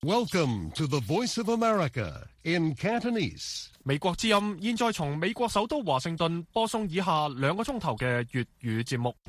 Welcome to the Voice of America in Cantonese. 美國之音現在從美國首都華盛頓播送以下2個鐘頭嘅粵語節目。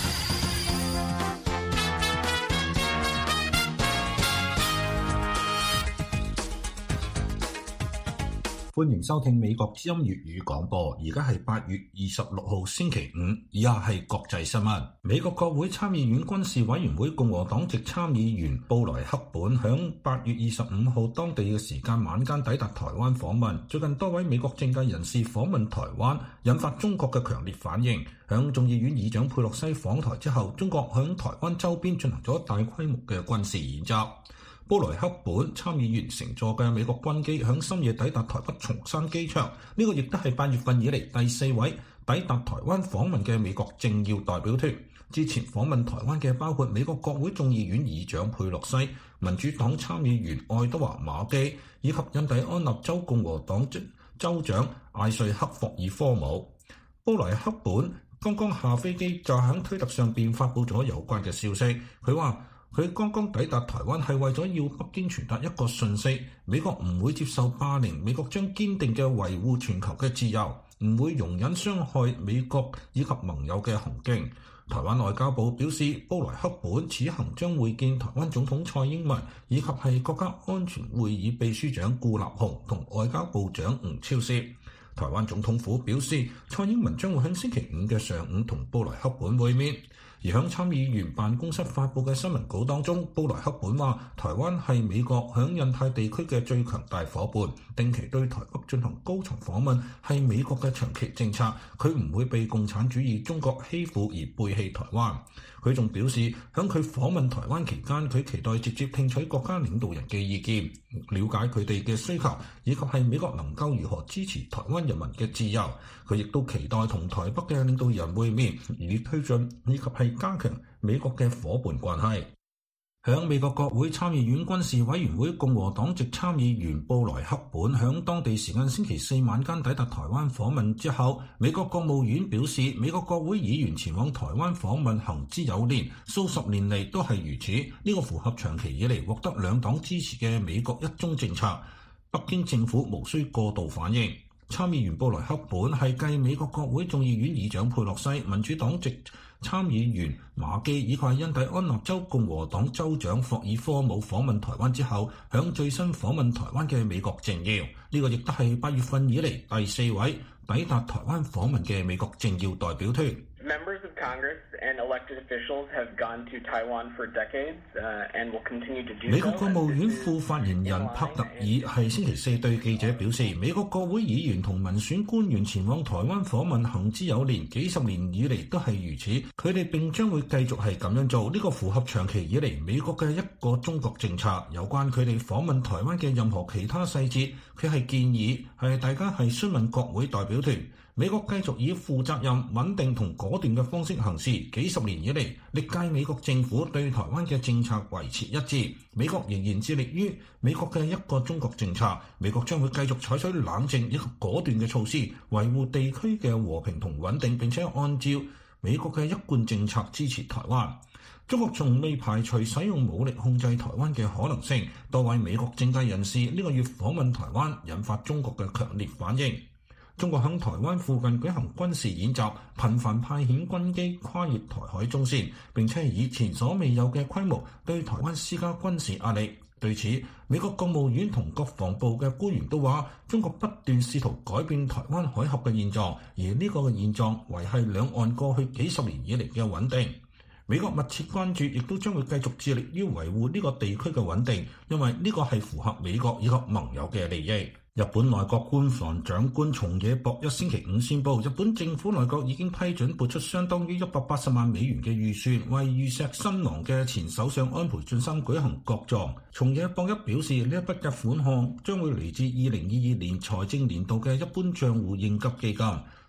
歡迎收聽美國之音粵語廣播，而家係8月26號星期五，以下係國際新聞。美國國會參議院軍事委員會共和黨籍參議員布萊克本響8月25號當地嘅時間晚間抵達台灣訪問。最近多位美國政界人士訪問台灣，引發中國嘅強烈反應。響眾議院議長佩洛西訪台之後，中國響台灣周邊進行咗大規模嘅軍事演習。布萊克本參議員乘坐嘅美國軍機響深夜抵達台北松山機場，呢個亦都係8月份以嚟第4位抵達台灣訪問嘅美國政要代表團。之前訪問台灣嘅包括美國國會眾議院議長佩洛西、民主黨參議員愛德華馬基以及印第安納州共和黨州長艾瑞克霍爾科姆。布萊克本剛剛下飛機就喺推特上邊發布咗有關嘅消息，佢話佢剛剛抵達台灣係為咗要北京傳達一個訊息，美國唔會接受霸凌，美國將堅定嘅維護全球嘅自由，唔會容忍傷害美國以及盟友嘅行徑。台灣外交部表示，布萊克本此行將會見台灣總統蔡英文，以及係國家安全會議秘書長顧立雄同外交部長吳釗燮。台灣總統府表示，蔡英文將會喺星期5嘅上午同布萊克本會面。而響參議員辦公室發布嘅新聞稿當中，布萊克本話台灣係美國響印太地區嘅最強大夥伴，定期對台北進行高層訪問係美國嘅長期政策，佢唔會被共產主義中國欺負而背棄台灣。佢仲表示，響佢訪問台灣期間，佢期待直接聽取國家領導人嘅意見，了解佢哋嘅需求，以及係美國能夠如何支持台灣人民嘅自由。佢亦都期待同台北嘅領導人會面，以推進以及係加強美國嘅夥伴關係。響美國國會參議院軍事委員會共和黨籍參議員布萊克本響當地時間星期4晚間抵達台灣訪問之後，美國國務院表示，美國國會議員前往台灣訪問行之有年，數十年嚟都係如此，呢個符合長期以嚟獲得兩黨支持嘅美國一中政策，北京政府無需過度反應。參議員布萊克本係繼美國國會眾議院議長佩洛西、民主黨籍參議員馬基以及印第安納州共和黨州長霍爾科姆訪問台灣之後，響最新訪問台灣嘅美國政要，呢個亦都係8月份以嚟第4位抵達台灣訪問嘅美國政要代表團。 Members of Congress and elected officials have gone to Taiwan for decades, and will continue to do so. 美國國務院副發言人帕特爾係星期4對記者表示，美國國會議員同民選官員前往台灣訪問行之有年，幾十年以嚟都係如此，佢哋並將會繼續係咁樣做。呢個符合長期以嚟美國嘅一個中國政策。有關佢哋訪問台灣嘅任何其他細節，佢係建議係大家係詢問國會代表團。美國繼續以負責任、穩定同果斷嘅方式行事。幾十年以嚟，歷屆美國政府對台灣嘅政策維持一致。美國仍然致力於美國嘅一個中國政策。美國將會繼續採取冷靜以及果斷嘅措施，維護地區嘅和平同穩定，並且按照美國嘅一貫政策支持台灣。中國從未排除使用武力控制台灣嘅可能性。多位美國政界人士呢個月訪問台灣，引發中國嘅強烈反應。中國喺台灣附近舉行軍事演習，頻繁派遣軍機跨越台海中線，並且以前所未有嘅規模對台灣施加軍事壓力。對此，美國國務院同國防部嘅官員都話，中國不斷試圖改變台灣海峽嘅現狀，而呢個現狀維繫兩岸過去幾十年以嚟嘅穩定。美國密切關注，亦都將會繼續致力於維護呢個地區嘅穩定，因為呢個係符合美國以及盟友嘅利益。日本內閣官房長官松野博一星期5宣布，日本政府內閣已經批准撥出相當於180萬美元嘅預算，為遇刺身亡嘅前首相安倍晉三舉行國葬。松野博一表示，呢一筆嘅款項將會嚟自2022年財政年度嘅一般帳戶應急基金。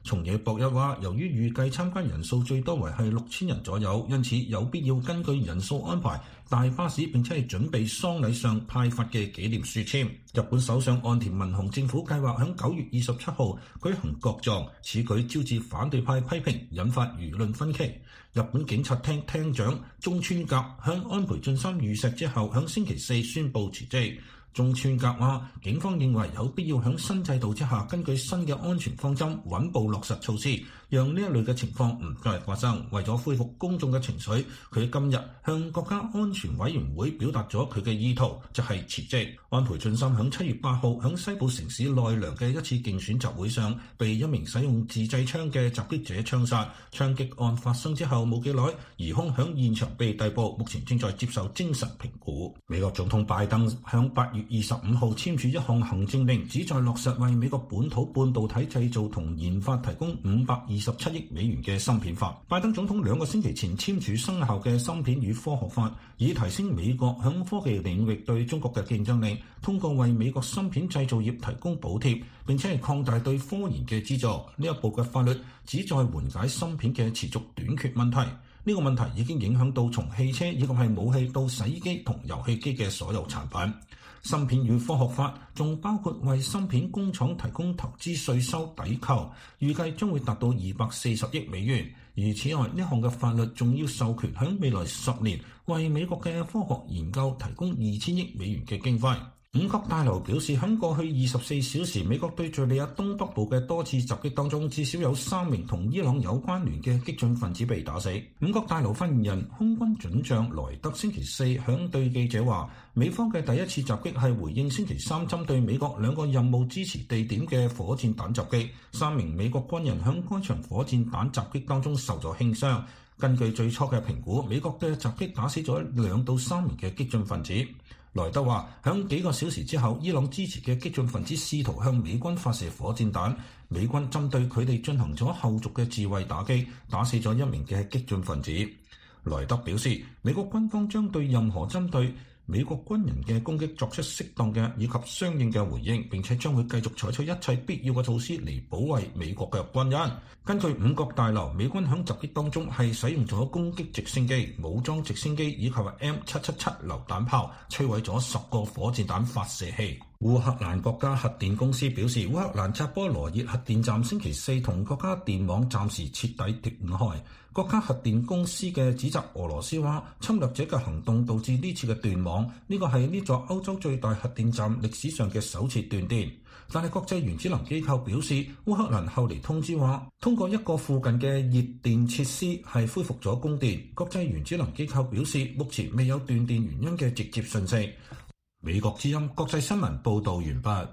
松野博一話，由於預計參加人數最多為係6000人左右，因此有必要根據人數安排大巴士，並且係準備喪禮上派發嘅紀念書籤。日本首相岸田文雄政府計劃喺9月27號舉行國葬，此舉招致反對派批評，引發輿論分歧。日本警察廳廳長中村格向安倍晉三遇刺之後，喺星期四宣布辭職。中村格話，警方認為有必要喺新制度之下，根據新嘅安全方針，穩步落實措施，讓呢一類嘅情況唔再發生。為咗恢復公眾嘅情緒，佢今日向國家安全委員會表達咗佢嘅意圖，就係辭職。安倍晉三喺7月8號喺西部城市奈良嘅一次競選集會上，被一名使用自製槍嘅襲擊者槍殺。槍擊案發生之後冇幾耐，疑兇喺現場被逮捕，目前正在接受精神評估。美國總統拜登喺8月25號簽署一項行政令，旨在落實為美國本土半導體製造同研發提供527億美元嘅芯片法。拜登總統2個星期前簽署生效嘅芯片與科學法，以提升美國喺科技領域對中國嘅競爭力，通過為美國芯片製造業提供補貼，並且係擴大對科研嘅資助。呢一部嘅法律旨在緩解芯片嘅持續短缺問題。呢個問題已經影響到從汽車以及係武器到洗衣機同遊戲機嘅所有產品。芯片與科學法仲包括為芯片工廠提供投資稅收抵扣，預計將會達到240億美元。而此外，呢項嘅法律仲要授權喺未來10年為美國嘅科學研究提供2000億美元嘅經費。五角大樓表示，喺過去24小時，美國對敘利亞東北部嘅多次襲擊當中，至少有3名同伊朗有關聯嘅激進分子被打死。五角大樓發言人空軍准將萊德星期四響對記者話，美方嘅第一次襲擊係回應星期三針對美國2個任務支持地點嘅火箭彈襲擊，3名美國軍人喺該場火箭彈襲擊當中受咗輕傷。根據最初嘅評估，美國嘅襲擊打死咗2到3名嘅激進分子。萊德話，響幾個小時之後，伊朗支持嘅激進分子試圖向美軍發射火箭彈，美軍針對佢哋進行咗後續嘅自衛打擊，打死咗1名嘅激進分子。萊德表示，美國軍方將對任何針對美國軍人嘅攻擊作出適當嘅以及相應嘅回應，並且將會繼續採取一切必要嘅措施嚟保衛美國嘅軍人。根據五角大樓，美軍喺襲擊當中係使用咗攻擊直升機、武裝直升機以及 M777 榴彈炮，摧毀咗10個火箭彈發射器。烏克蘭國家核電公司表示，烏克蘭扎波羅熱核電站星期四同國家電網暫時徹底斷開。國家核電公司嘅指責俄羅斯話，侵略者嘅行動導致呢次嘅斷網，呢個係呢座歐洲最大核電站歷史上嘅首次斷電。但係國際原子能機構表示，烏克蘭後嚟通知話，通過一個附近嘅熱電設施係恢復咗供電。國際原子能機構表示，目前未有斷電原因嘅直接信息。美國之音國際新聞報導完畢。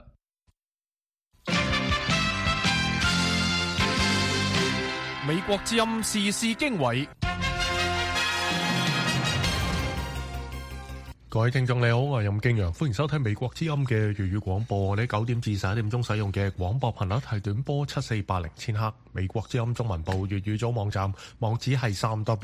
美國之音時事經緯。各位聽眾你好，我係任敬陽，歡迎收聽美國之音嘅粵語廣播。我哋9點至11點鐘使用嘅廣播頻率係短波7480千赫。美國之音中文部粵語組網站網址係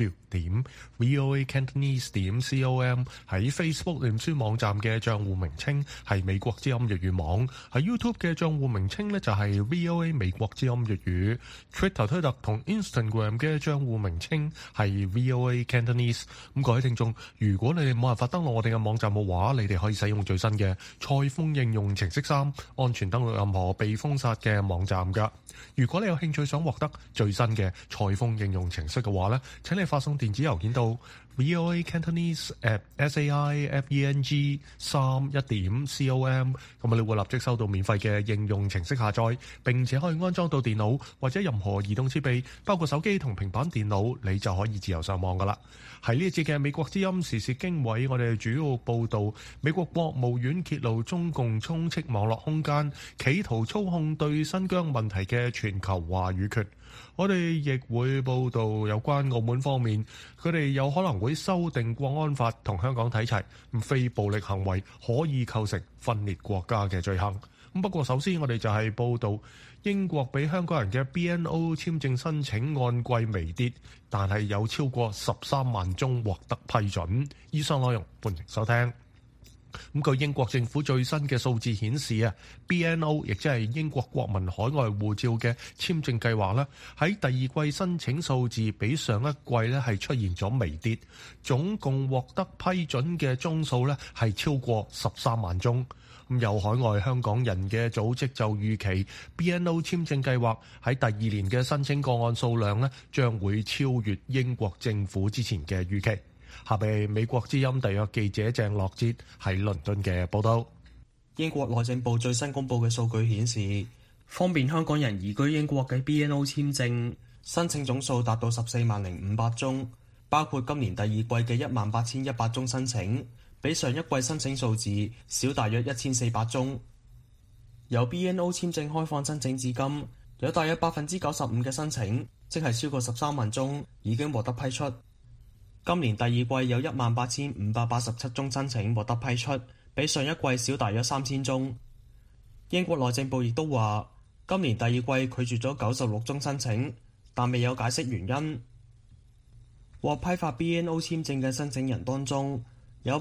3w.voacantonese.com。喺 Facebook 臉書網站嘅賬戶名稱係美國之音粵語網。喺 YouTube 嘅賬戶名稱呢就係 VOA 美國之音粵語。Twitter 推特同 Instagram 嘅賬戶名稱係 VOA Cantonese。咁各位聽眾，如果你哋冇辦法登錄我哋嘅網站嘅話，你哋可以使用最新嘅蔡豐應用程式3，安全登錄任何被封殺嘅網站㗎。如果你有興趣想獲得最新嘅蔡豐應用程式嘅話呢，請你發送電子郵件到 voacantonese@saifeng31.com， 咁你會立即收到免費嘅應用程式下載，並且可以安裝到電腦或者任何移動設備，包括手機同平板電腦，你就可以自由上網噶啦。喺呢一節嘅美國之音時事經緯，我哋主要報道美國國務院揭露中共充斥網絡空間，企圖操控對新疆問題嘅全球話語權。我哋亦會報道有關澳門方面，佢哋有可能會修訂國安法同香港睇齊，非暴力行為可以構成分裂國家嘅罪行。不過首先我哋就係報道英國俾香港人嘅 BNO 簽證申請按季微跌，但係有超過13萬宗獲得批准。以上內容歡迎收聽。 咁據英國政府最新嘅數字顯示啊 ，BNO 亦即係英國國民海外護照嘅簽證計劃咧，喺第二季申請數字比上一季咧係出現咗微跌，總共獲得批准嘅宗數咧係超過13萬宗。咁有海外香港人嘅組織就預期 BNO 簽證計劃喺第二年嘅申請個案數量咧將會超越英國政府之前嘅預期。下邊美國之音特約記者鄭樂哲喺倫敦嘅報道。 英國內政部最新公布嘅數據顯示，方便香港人移居英國嘅 BNO 簽證申請總數達到140500宗，包括今年第二季嘅18100宗申請，比上一季申請數字少大約1400宗。由 BNO 簽證開放申請至今，有大約95%嘅申請，即係超過13萬宗已經獲得批出。今年第二季有18587宗申請獲得批出，比上一季少大約3000宗。英國內政部亦都話，今年第二季拒絕咗96宗申請，但未有解釋原因。獲批發 BNO 簽證嘅申請人當中，有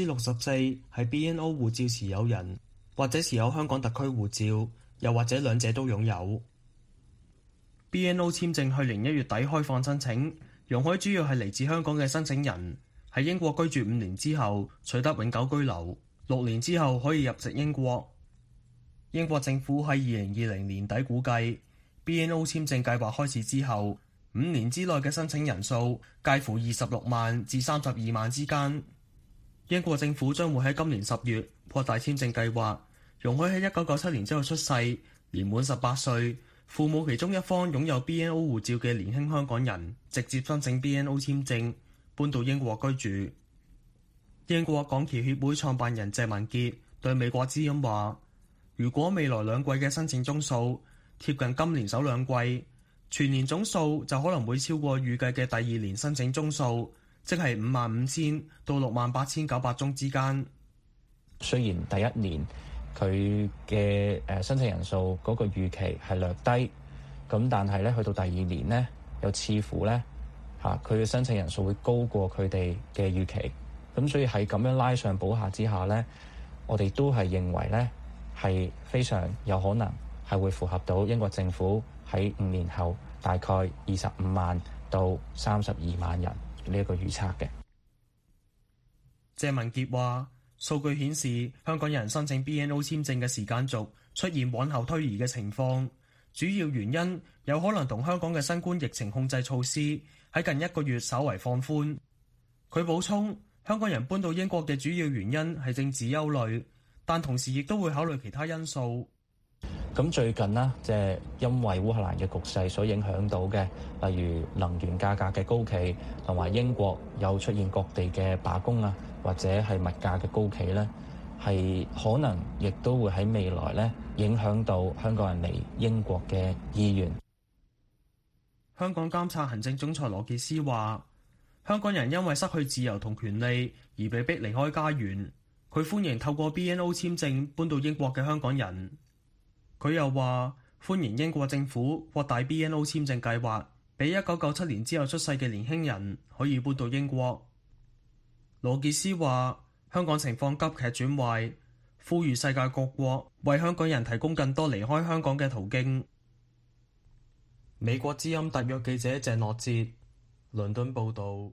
64%係 BNO 護照持有人，或者持有香港特區護照，又或者兩者都擁有。BNO 簽證去年1月底開放申請，容許主要係嚟自香港嘅申請人喺英國居住5年之後取得永久居留，6年之後可以入籍英國。英國政府喺2020年底估計 BNO 簽證計劃開始之後5年之內嘅申請人數介乎26萬至32萬之間。英國政府將會喺今年10月擴大簽證計劃，容許喺1997年之後出世、年滿18歲、父母其中一方擁有 BNO 護照嘅年輕香港人直接申請 BNO 簽證，搬到英國居住。英國港僑協會創辦人謝文傑對美國之音話，如果未來兩季嘅申請宗數貼近今年首兩季，全年總數就可能會超過預計嘅第二年申請宗數，即係55000到68900宗之間。 雖然第一年佢嘅申請人數嗰個預期係略低，咁但係咧去到第二年咧，又似乎咧佢嘅申請人數會高過佢哋嘅預期，咁所以喺咁樣拉上補下之下咧，我哋都係認為咧係非常有可能係會符合到英國政府喺5年後大概25萬到32萬人呢一個預測嘅。 謝文傑話，數據顯示香港人申請 BNO 簽證嘅時間軸出現往後推移嘅情況，主要原因有可能同香港嘅新冠疫情控制措施喺近1個月稍為放寬。佢補充，香港人搬到英國嘅主要原因係政治憂慮，但同時亦都會考慮其他因素。 咁最近呢，即係因為烏克蘭嘅局勢所影響到嘅，例如能源價格嘅高企，同埋英國又出現各地嘅罷工啊，或者係物價嘅高企咧，係可能亦都會喺未來咧影響到香港人嚟英國嘅意願。 香港監察行政總裁羅傑斯話，香港人因為失去自由同權利而被逼離開家園，佢歡迎透過 BNO 簽證搬到英國嘅香港人。佢又話歡迎英國政府擴大 BNO 簽證計劃，俾1997年之後出世嘅年輕人可以搬到英國。羅傑斯話香港情況急劇轉壞，呼籲世界各國為香港人提供更多離開香港嘅途徑。美國之音特約記者鄭樂哲，倫敦報導。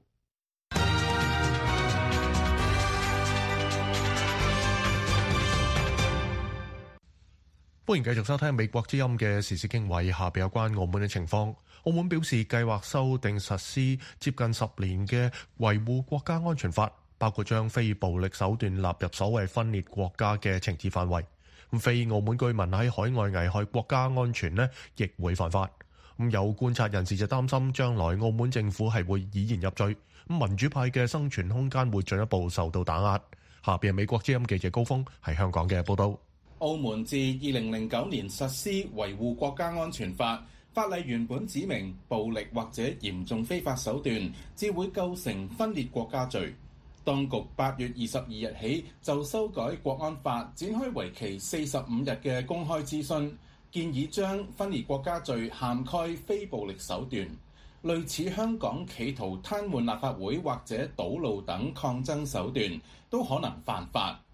歡迎繼續收聽美國之音嘅時事經緯，下邊有關澳門嘅情況。澳門表示計劃修訂實施接近10年嘅維護國家安全法，包括將非暴力手段納入所謂分裂國家嘅懲治範圍。非澳門居民喺海外危害國家安全呢，亦會犯法。有觀察人士就擔心將來澳門政府係會以言入罪，民主派嘅生存空間會進一步受到打壓。下邊係美國之音記者高峰喺香港嘅報道。 澳門自2009年實施維護國家安全法，法例原本指明暴力或者嚴重非法手段至會構成分裂國家罪。當局8月22日起就修改國安法展開為期45日嘅公開諮詢，建議將分裂國家罪涵蓋非暴力手段，類似香港企圖癱瘓立法會或者堵路等抗爭手段都可能犯法。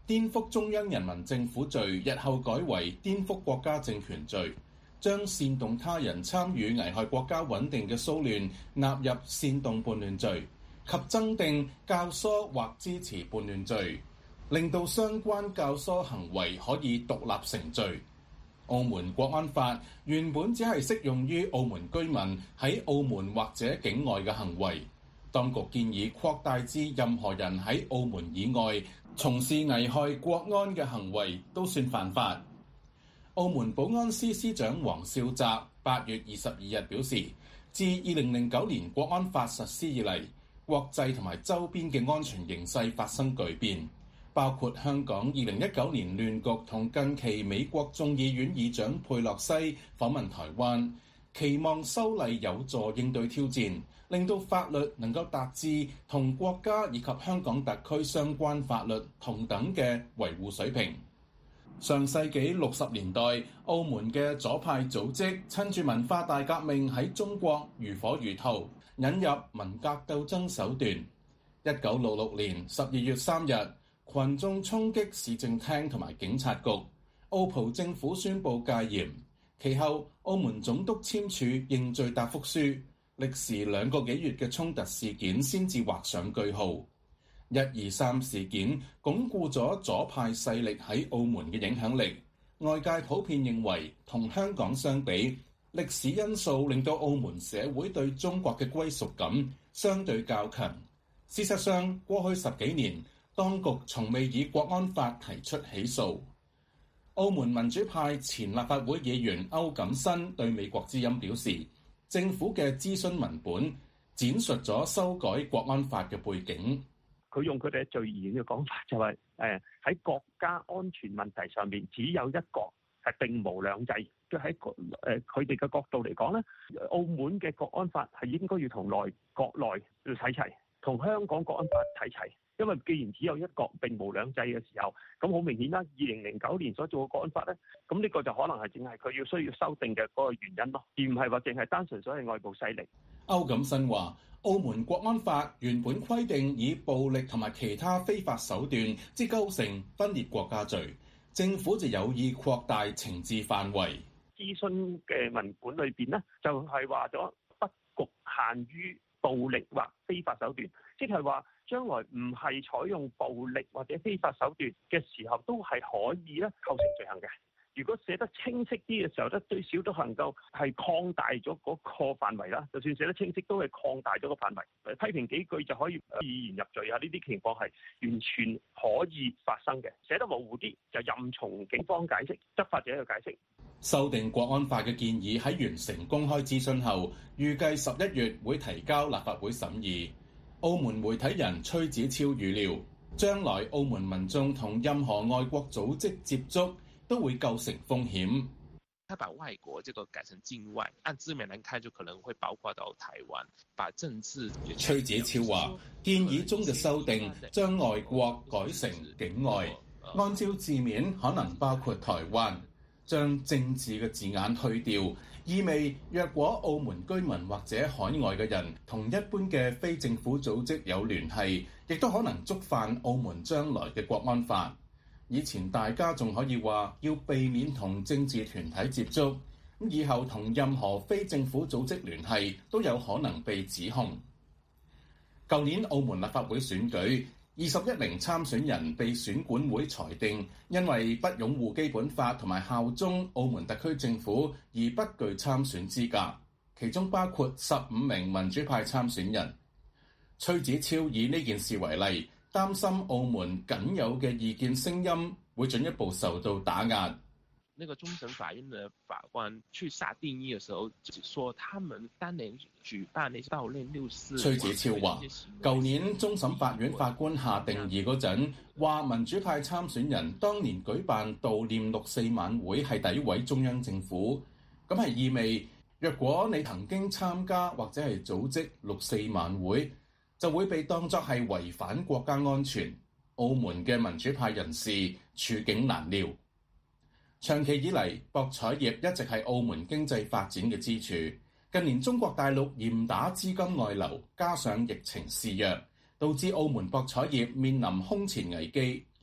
顛覆中央人民政府罪日後改為顛覆國家政權罪，將煽動他人參與危害國家穩定嘅騷亂納入煽動叛亂罪，及增訂教唆或支持叛亂罪，令到相關教唆行為可以獨立成罪。澳門國安法原本只係適用於澳門居民喺澳門或者境外嘅行為，當局建議擴大至任何人喺澳門以外從事危害國安嘅行為都算犯法。澳門保安司司長黃少澤8月22日表示，自2009年國安法實施以嚟，國際同埋周邊嘅安全形勢發生巨變，包括香港2019年亂局同近期美國眾議院議長佩洛西訪問台灣，期望修例有助應對挑戰，令到法律能夠達至同國家以及香港特區相關法律同等嘅維護水平。上世紀60年代，澳門嘅左派組織趁住文化大革命喺中國如火如荼，引入文革鬥爭手段。1966年12月3日，群眾衝擊市政廳同埋警察局，澳葡政府宣布戒嚴。其後，澳門總督簽署認罪答覆書，歷時2個幾月嘅衝突事件先至畫上句號。123事件鞏固咗左派勢力喺澳門嘅影響力。外界普遍認為，同香港相比，歷史因素令到澳門社會對中國嘅歸屬感相對較強。事實上，過去10幾年，當局從未以國安法提出起訴。澳門民主派前立法會議員歐錦新對美國之音表示，政府嘅諮詢文本闡述咗修改國安法嘅背景。 佢用佢哋最嚴嘅講法，就係喺國家安全問題上面，只有一國係並無兩制。即喺佢哋嘅角度嚟講咧，澳門嘅國安法係應該要同國內要睇齊，同香港國安法睇齊。因為既然只有一國並無兩制嘅時候，咁好明顯啦。2009年所做嘅國安法咧，咁呢個就可能係淨係佢需要修訂嘅嗰個原因咯，而唔係話淨係單純所謂外部勢力。 歐錦新話，澳門國安法原本規定以暴力同埋其他非法手段即構成分裂國家罪，政府就有意擴大懲治範圍。 諮詢嘅文本裏邊咧，就係話咗不局限於暴力或非法手段，即係話將來唔係採用暴力或者非法手段嘅時候，都係可以咧構成罪行嘅。如果寫得清晰啲嘅時候咧，最少都能夠係擴大咗嗰個範圍啦。就算寫得清晰，都係擴大咗個範圍。批評幾句就可以以言入罪啊！呢啲情況係完全可以發生嘅。寫得模糊啲，就任從警方解釋，執法者去解釋。 修訂國安法嘅建議喺完成公開諮詢後，預計11月會提交立法會審議。澳門媒體人崔子超預料，將來澳門民眾同任何外國組織接觸都會構成風險。 他把外國這個改成境外，按字面來看就可能會包括到台灣，把政治。 崔子超話，建議中嘅修訂將外國改成境外，按照字面可能包括台灣，將政治嘅字眼去掉，意味若果澳門居民或者海外嘅人同一般嘅非政府組織有聯繫，亦都可能觸犯澳門將來嘅國安法。以前大家仲可以話要避免同政治團體接觸，咁以後同任何非政府組織聯繫都有可能被指控。舊年澳門立法會選舉，21名參選人被選管會裁定因為不擁護基本法同埋效忠澳門特區政府而不具參選資格，其中包括15名民主派參選人。崔子超以呢件事為例，擔心澳門僅有嘅意見聲音會進一步受到打壓。 那個終審法院的法官去下定義的時候，只說他們當年舉辦那些悼念64。 崔子超話，舊年終審法院法官下定義嗰陣，話民主派參選人當年舉辦悼念64晚會係詆毀中央政府，咁係意味若果你曾經參加或者係組織64晚會，就會被當作係違反國家安全。澳門嘅民主派人士處境難料。長期以嚟，博彩業一直係澳門經濟發展嘅支柱。近年中國大陸嚴打資金外流，加上疫情肆虐，導致澳門博彩業面臨空前危機。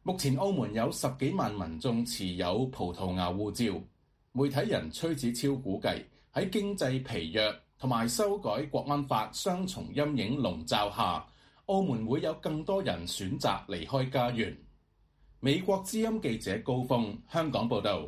目前澳門有10幾萬民眾持有葡萄牙護照。媒體人崔子超估計，喺經濟疲弱同埋修改國安法雙重陰影籠罩下，澳門會有更多人選擇離開家園。美國之音記者高峰，香港報導。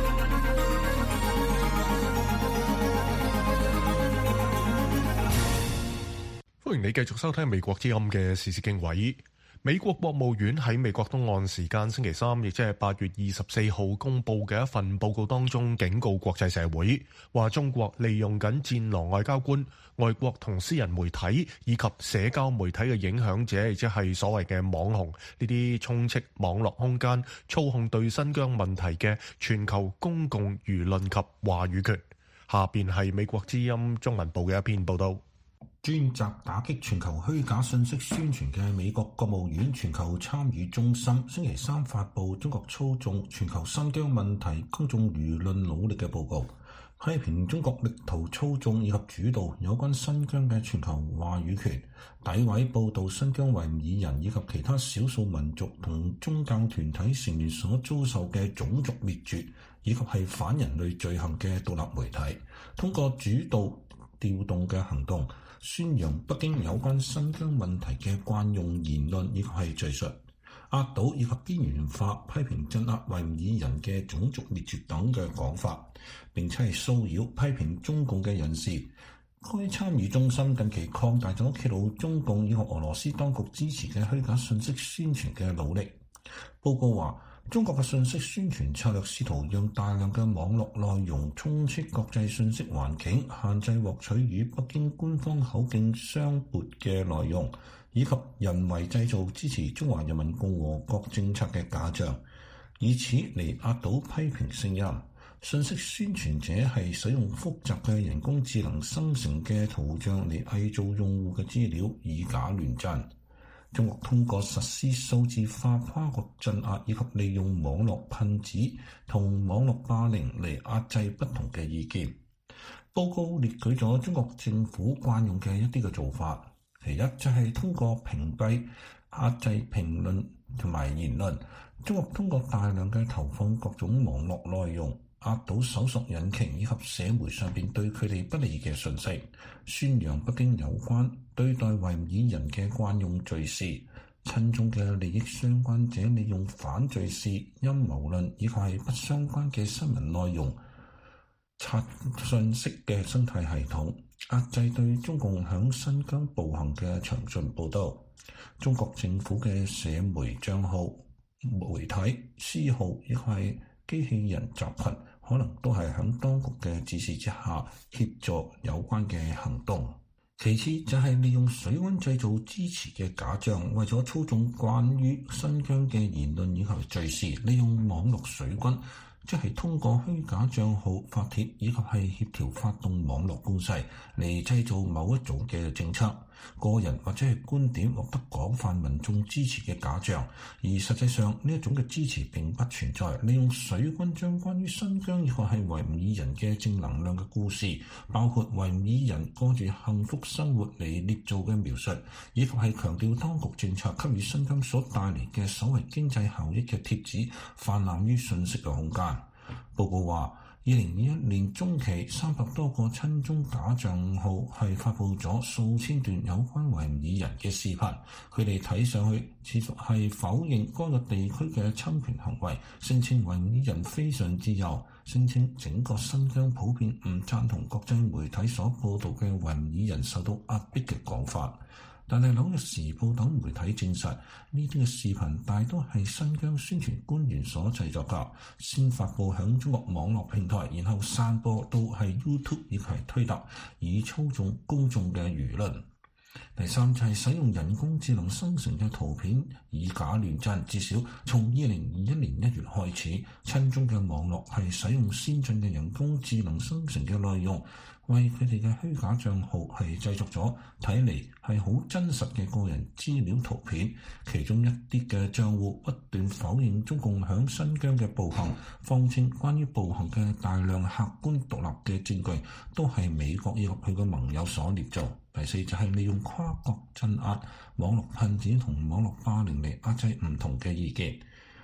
歡迎你繼續收聽美國之音嘅時事經緯。美國國務院喺美國東岸時間星期三，亦即係8月24號公佈嘅一份報告當中，警告國際社會，話中國利用緊戰狼外交官、外國同私人媒體以及社交媒體嘅影響者，亦即係所謂嘅網紅呢啲充斥網絡空間，操控對新疆問題嘅全球公共輿論及話語權。下邊係美國之音中文部嘅一篇報道。 專責打擊全球虛假信息宣傳嘅美國國務院全球參與中心星期三發布中國操縱全球新疆問題公眾輿論努力嘅報告，批評中國力圖操縱以及主導有關新疆嘅全球話語權，詆毀報導新疆維吾爾人以及其他少數民族同宗教團體成員所遭受嘅種族滅絕以及係反人類罪行嘅獨立媒體，通過主導調動嘅行動，宣揚北京有關新疆問題嘅慣用言論以及係敘述，壓倒以及邊緣化批評鎮壓維吾爾人嘅種族滅絕等嘅講法，並且係騷擾批評中共嘅人士。該參與中心近期擴大咗揭露中共以及俄羅斯當局支持嘅虛假信息宣傳嘅努力。報告話，中國嘅信息宣傳策略試圖讓大量嘅網絡內容充斥國際信息環境，限制獲取與北京官方口徑相悖嘅內容，以及人為製造支持中華人民共和國政策嘅假象，以此嚟壓倒批評聲音。信息宣傳者係使用複雜嘅人工智能生成嘅圖像嚟偽造用戶嘅資料，以假亂真。中國通過實施數字化跨國鎮壓以及利用網絡噴子同網絡霸凌嚟壓制不同嘅意見。報告列舉咗中國政府慣用嘅一啲嘅做法，其一就係通過屏蔽、壓制評論同埋言論。中國通過大量嘅投放各種網絡內容，壓倒搜索引擎以及社媒上邊對佢哋不利嘅信息，宣揚北京有關對待維吾爾人嘅慣用敘事。親中嘅利益相關者利用反敘事、陰謀論以及係不相關嘅新聞內容刷信息嘅生態系統，壓制對中共響新疆暴行嘅詳盡報導。中國政府嘅社媒帳號、媒體私號亦係機器人集群，可能都係響當局嘅指示之下協助有關嘅行動。其次就係利用水軍製造支持嘅假象，為咗操縱關於新疆嘅言論以及敘事，利用網絡水軍，即係通過虛假帳號發帖以及係協調發動網絡攻勢嚟製造某一種嘅政策、個人或者係觀點獲得廣泛民眾支持嘅假象，而實際上呢一種嘅支持並不存在。利用水軍將關於新疆以及係維吾爾人嘅正能量嘅故事，包括維吾爾人過住幸福生活嚟捏造嘅描述，以及係強調當局政策給予新疆所帶嚟嘅所謂經濟效益嘅貼紙，泛濫於信息嘅空間。報告話，2021年中期300多個親中假帳號係發布咗數千段有關維吾爾人嘅視頻，佢哋睇上去似乎係否認該個地區嘅侵權行為，聲稱維吾爾人非常自由，聲稱整個新疆普遍唔贊同國際媒體所報導嘅維吾爾人受到壓迫嘅講法。但係《紐約時報》等媒體證實，呢啲嘅視頻大多係新疆宣傳官員所製作㗎，先發布響中國網絡平台，然後散播到係 YouTube 以及係推特，以操縱公眾嘅輿論。第三就係使用人工智能生成嘅圖片，以假亂真。至少從2021年1月開始，親中嘅網絡係使用先進嘅人工智能生成嘅內容，為佢哋嘅虛假帳號係製作咗睇嚟係好真實嘅個人資料圖片。其中一啲嘅帳戶不斷否認中共響新疆嘅暴行，謊稱關於暴行嘅大量客觀獨立嘅證據都係美國以及佢嘅盟友所捏造。第四就係利用跨國鎮壓、網絡噴子同網絡霸凌嚟壓制唔同嘅意見。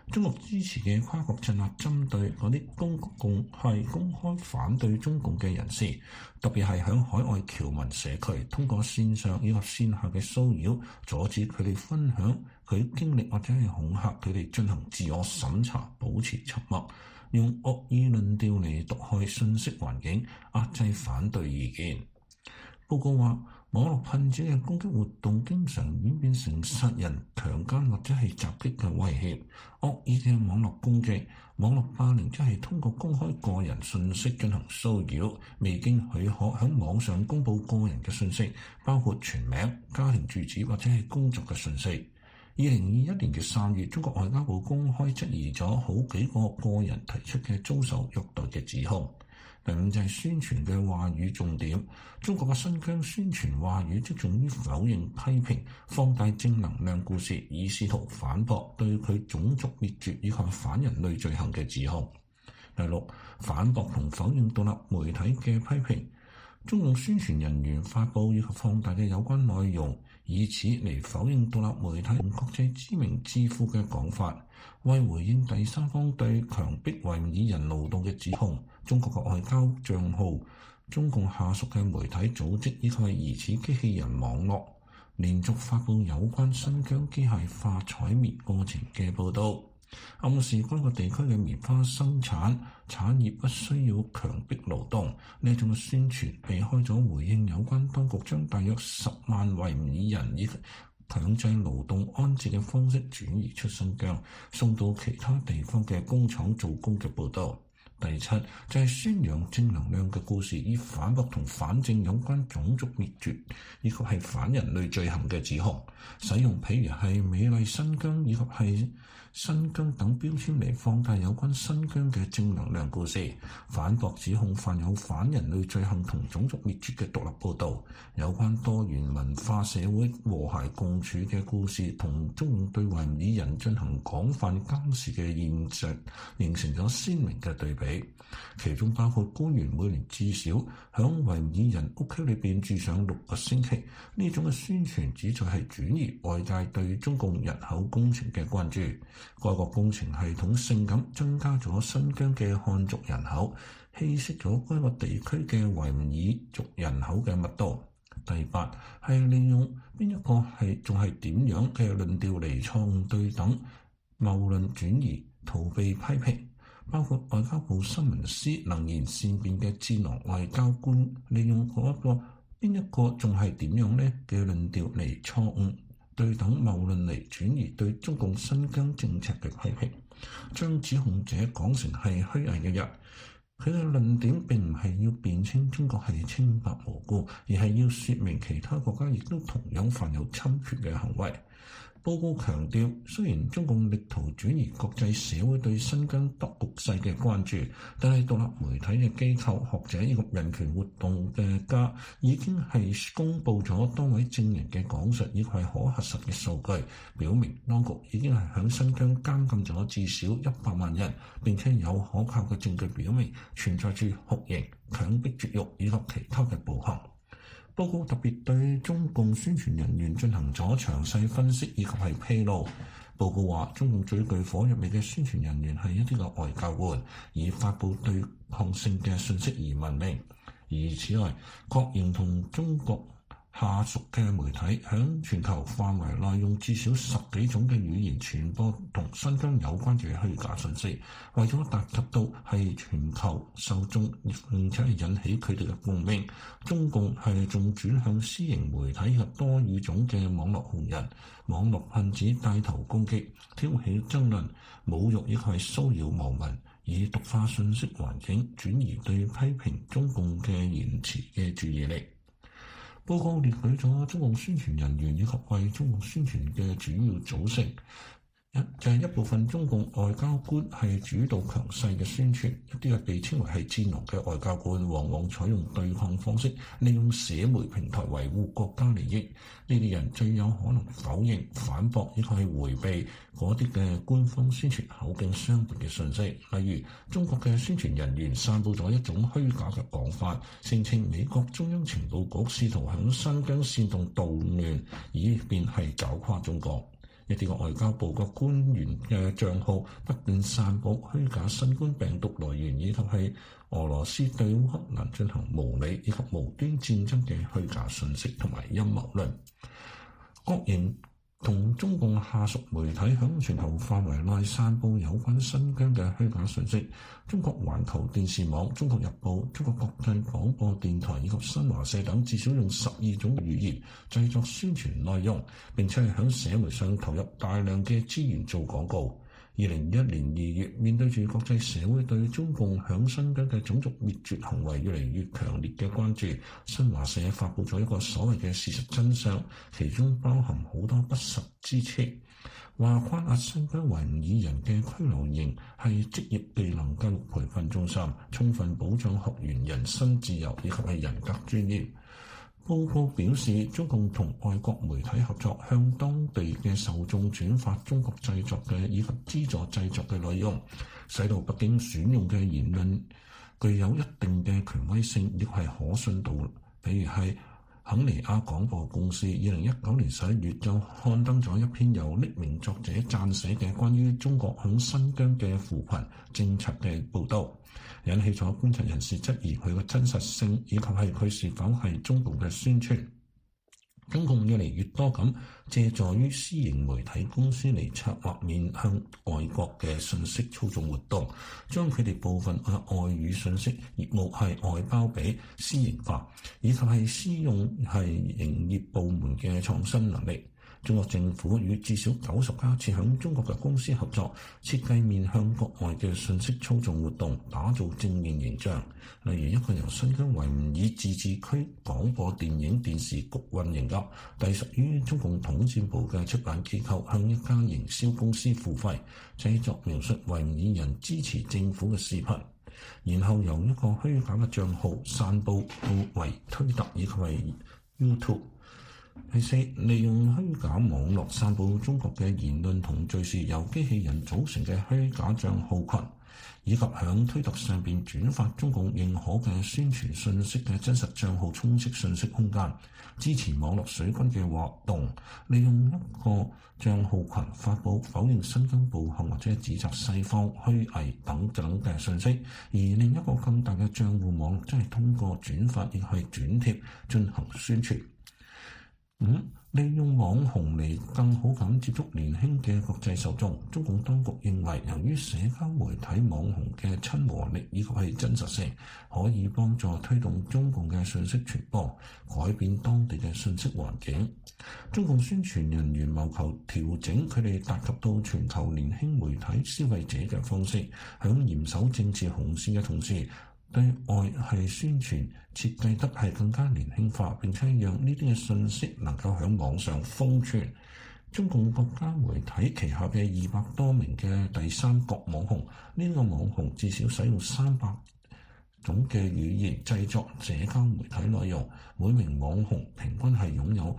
中國支持嘅跨國鎮壓針對嗰啲公開反對中共嘅人士，特別係響海外僑民社區，通過線上以及線下嘅騷擾，阻止佢哋分享佢經歷或者係恐嚇佢哋進行自我審查，保持沉默，用惡意論調嚟毒害信息環境，壓制反對意見。報告話，網絡噴子嘅攻擊活動經常演變成殺人、強姦或者係襲擊嘅威脅。惡意嘅網絡攻擊、網絡霸凌即係通過公開個人信息進行騷擾，未經許可喺網上公佈個人嘅信息，包括全名、家庭住址或者係工作嘅信息。2021年3月，中國外交部公開質疑咗好幾個個人提出嘅遭受虐待嘅指控。第五就係宣傳嘅話語重點，中國嘅新疆宣傳話語側重於否認、批評、放大正能量故事，以試圖反駁對佢種族滅絕以及反人類罪行嘅指控。第六，反駁同否認獨立媒體嘅批評，中共宣傳人員發布以及放大嘅有關內容，以此嚟否認獨立媒體同國際知名智庫嘅講法。為回應第三方對強迫維吾爾人勞動嘅指控，中國嘅外交帳號、中共下屬嘅媒體組織以及係疑似機器人網絡，連續發布有關新疆機械化採滅過程嘅報導，暗示該個地區嘅棉花生產產業不需要強迫勞動。呢種宣傳避開咗回應有關當局將大約10萬維吾爾人以強制勞動安置嘅方式轉移出新疆，送到其他地方嘅工廠做工嘅報導。第七就係宣揚正能量嘅故事，以反駁同反證有關種族滅絕以及係反人類罪行嘅指控，使用譬如係美麗新疆以及係新疆等標籤嚟放大有關新疆嘅正能量故事，反駁指控犯有反人類罪行同種族滅絕嘅獨立報導，有關多元文化社會和諧共處嘅故事，同中共對維吾爾人進行廣泛監視嘅現實形成咗鮮明嘅對比。其中包括官員每年至少響維吾爾人屋企裏邊住上6個星期，呢種嘅宣傳旨在係轉移外界對中共人口工程嘅關注。該個工程系統性咁增加咗新疆嘅漢族人口，稀釋咗該個地區嘅維吾爾族人口嘅密度。第八係利用邊一個係仲係點樣嘅論調嚟錯誤對等、謬論轉移、逃避批評，包括外交部新聞司能言善辯嘅智囊外交官利用嗰邊一個仲係點樣呢嘅論調嚟錯誤對等謬論嚟轉移對中共新疆政策嘅批評，將指控者講成係虛偽嘅人。佢嘅論點並唔係要辯稱中國係清白無辜，而係要說明其他國家亦都同樣犯有侵權嘅行為。報告強調，雖然中共力圖轉移國際社會對新疆局勢嘅關注，但係獨立媒體嘅機構、學者以及人權活動嘅家已經係公佈咗多位證人嘅講述，以及係可核實嘅數據，表明當局已經係響新疆監禁咗至少100萬人，並且有可靠嘅證據表明存在住酷刑、強迫絕育以及其他嘅暴行。報告特別對中共宣傳人員進行咗詳細分析以及係披露。報告話，中共最具火藥味嘅宣傳人員係一啲嘅外交官，以發布對抗性嘅信息而聞名。而此外，確認同中國下屬嘅媒體響全球範圍內用至少10幾種嘅語言傳播同新疆有關嘅虛假信息，為咗達及到係全球受眾，並且係引起佢哋嘅共鳴。中共係仲轉向私營媒體及多語種嘅網絡紅人、網絡噴子帶頭攻擊，挑起爭論、侮辱以及係騷擾網民，以毒化信息環境，轉移對批評中共嘅言辭嘅注意力。報告列舉咗中共宣傳人員以及為中共宣傳嘅主要組成。就係一部分中共外交官係主導強勢嘅宣傳，一啲係被稱為係戰狼嘅外交官，往往採用對抗方式，利用社媒平台維護國家利益。呢啲人最有可能否認、反駁，以及係迴避嗰啲嘅官方宣傳口徑相悖嘅信息。例如，中國嘅宣傳人員散佈咗一種虛假嘅講法，聲稱美國中央情報局試圖響新疆煽動動亂，以便係搞垮中國。 一啲嘅外交部嘅官員嘅帳號不斷散佈虛假新冠病毒來源，以及係俄羅斯對烏克蘭進行無理以及無端戰爭嘅虛假信息同埋陰謀論。國營同中共下屬媒體響全球範圍內散佈有關新疆嘅虛假信息。中國環球電視網、中國日報、中國國際廣播電台以及新華社等至少用12種語言製作宣傳內容，並且係響社會上投入大量嘅資源做廣告。2021年2月，面對住國際社會對中共響新疆嘅種族滅絕行為越嚟越強烈嘅關注，新華社發布咗一個所謂嘅事實真相，其中包含好多不實之詞，話關押新疆維吾爾人嘅拘留營係職業技能教育培訓中心，充分保障學員人身自由以及係人格尊嚴。報告表示，中共同外國媒體合作，向當地嘅受眾轉發中國製作嘅以及資助製作嘅內容，使到北京選用嘅言論具有一定嘅權威性，亦係可信度。譬如係肯尼亞廣播公司2019年11月就刊登咗一篇由匿名作者撰寫嘅關於中國響新疆嘅扶貧政策嘅報導，引起咗觀察人士質疑佢嘅真實性，以及係佢是否係中共嘅宣傳。中共越嚟越多咁借助於私營媒體公司嚟策劃面向外國嘅信息操縱活動，將佢哋部分嘅外語信息業務係外包俾私營化，以及係私用係營業部門嘅創新能力。中國政府與至少90家設響中國嘅公司合作，設計面向國外嘅信息操縱活動，打造正面形象。例如一個由新疆維吾爾自治區廣播電影電視局運營嘅，隸屬於中共統戰部嘅出版機構，向一家營銷公司付費，製作描述維吾爾人支持政府嘅視頻，然後由一個虛假嘅帳號散佈到為推特以及為 YouTube。第四，利用虛假網絡散佈中國嘅言論同敘事由機器人組成嘅虛假帳號群，以及響推特上邊轉發中共認可嘅宣傳信息嘅真實帳號，充斥信息空間，支持網絡水軍嘅活動，利用一個帳號群發佈否認新疆暴行或者指責西方虛偽等等嘅信息，而另一個更大嘅帳戶網絡即係通過轉發亦係轉貼進行宣傳。利用網紅嚟更好咁接觸年輕嘅國際受眾。中共當局認為，由於社交媒體網紅嘅親和力以及係真實性，可以幫助推動中共嘅信息傳播，改變當地嘅信息環境。中共宣傳人員謀求調整佢哋達及到全球年輕媒體消費者嘅方式，響嚴守政治紅線嘅同時，對外係宣傳設計得係更加年輕化，並且讓呢啲嘅信息能夠喺網上瘋傳。中共國家媒體旗下嘅200多名嘅第三國網紅，呢個網紅至少使用300種嘅語言製作社交媒體內容，每名網紅平均係擁有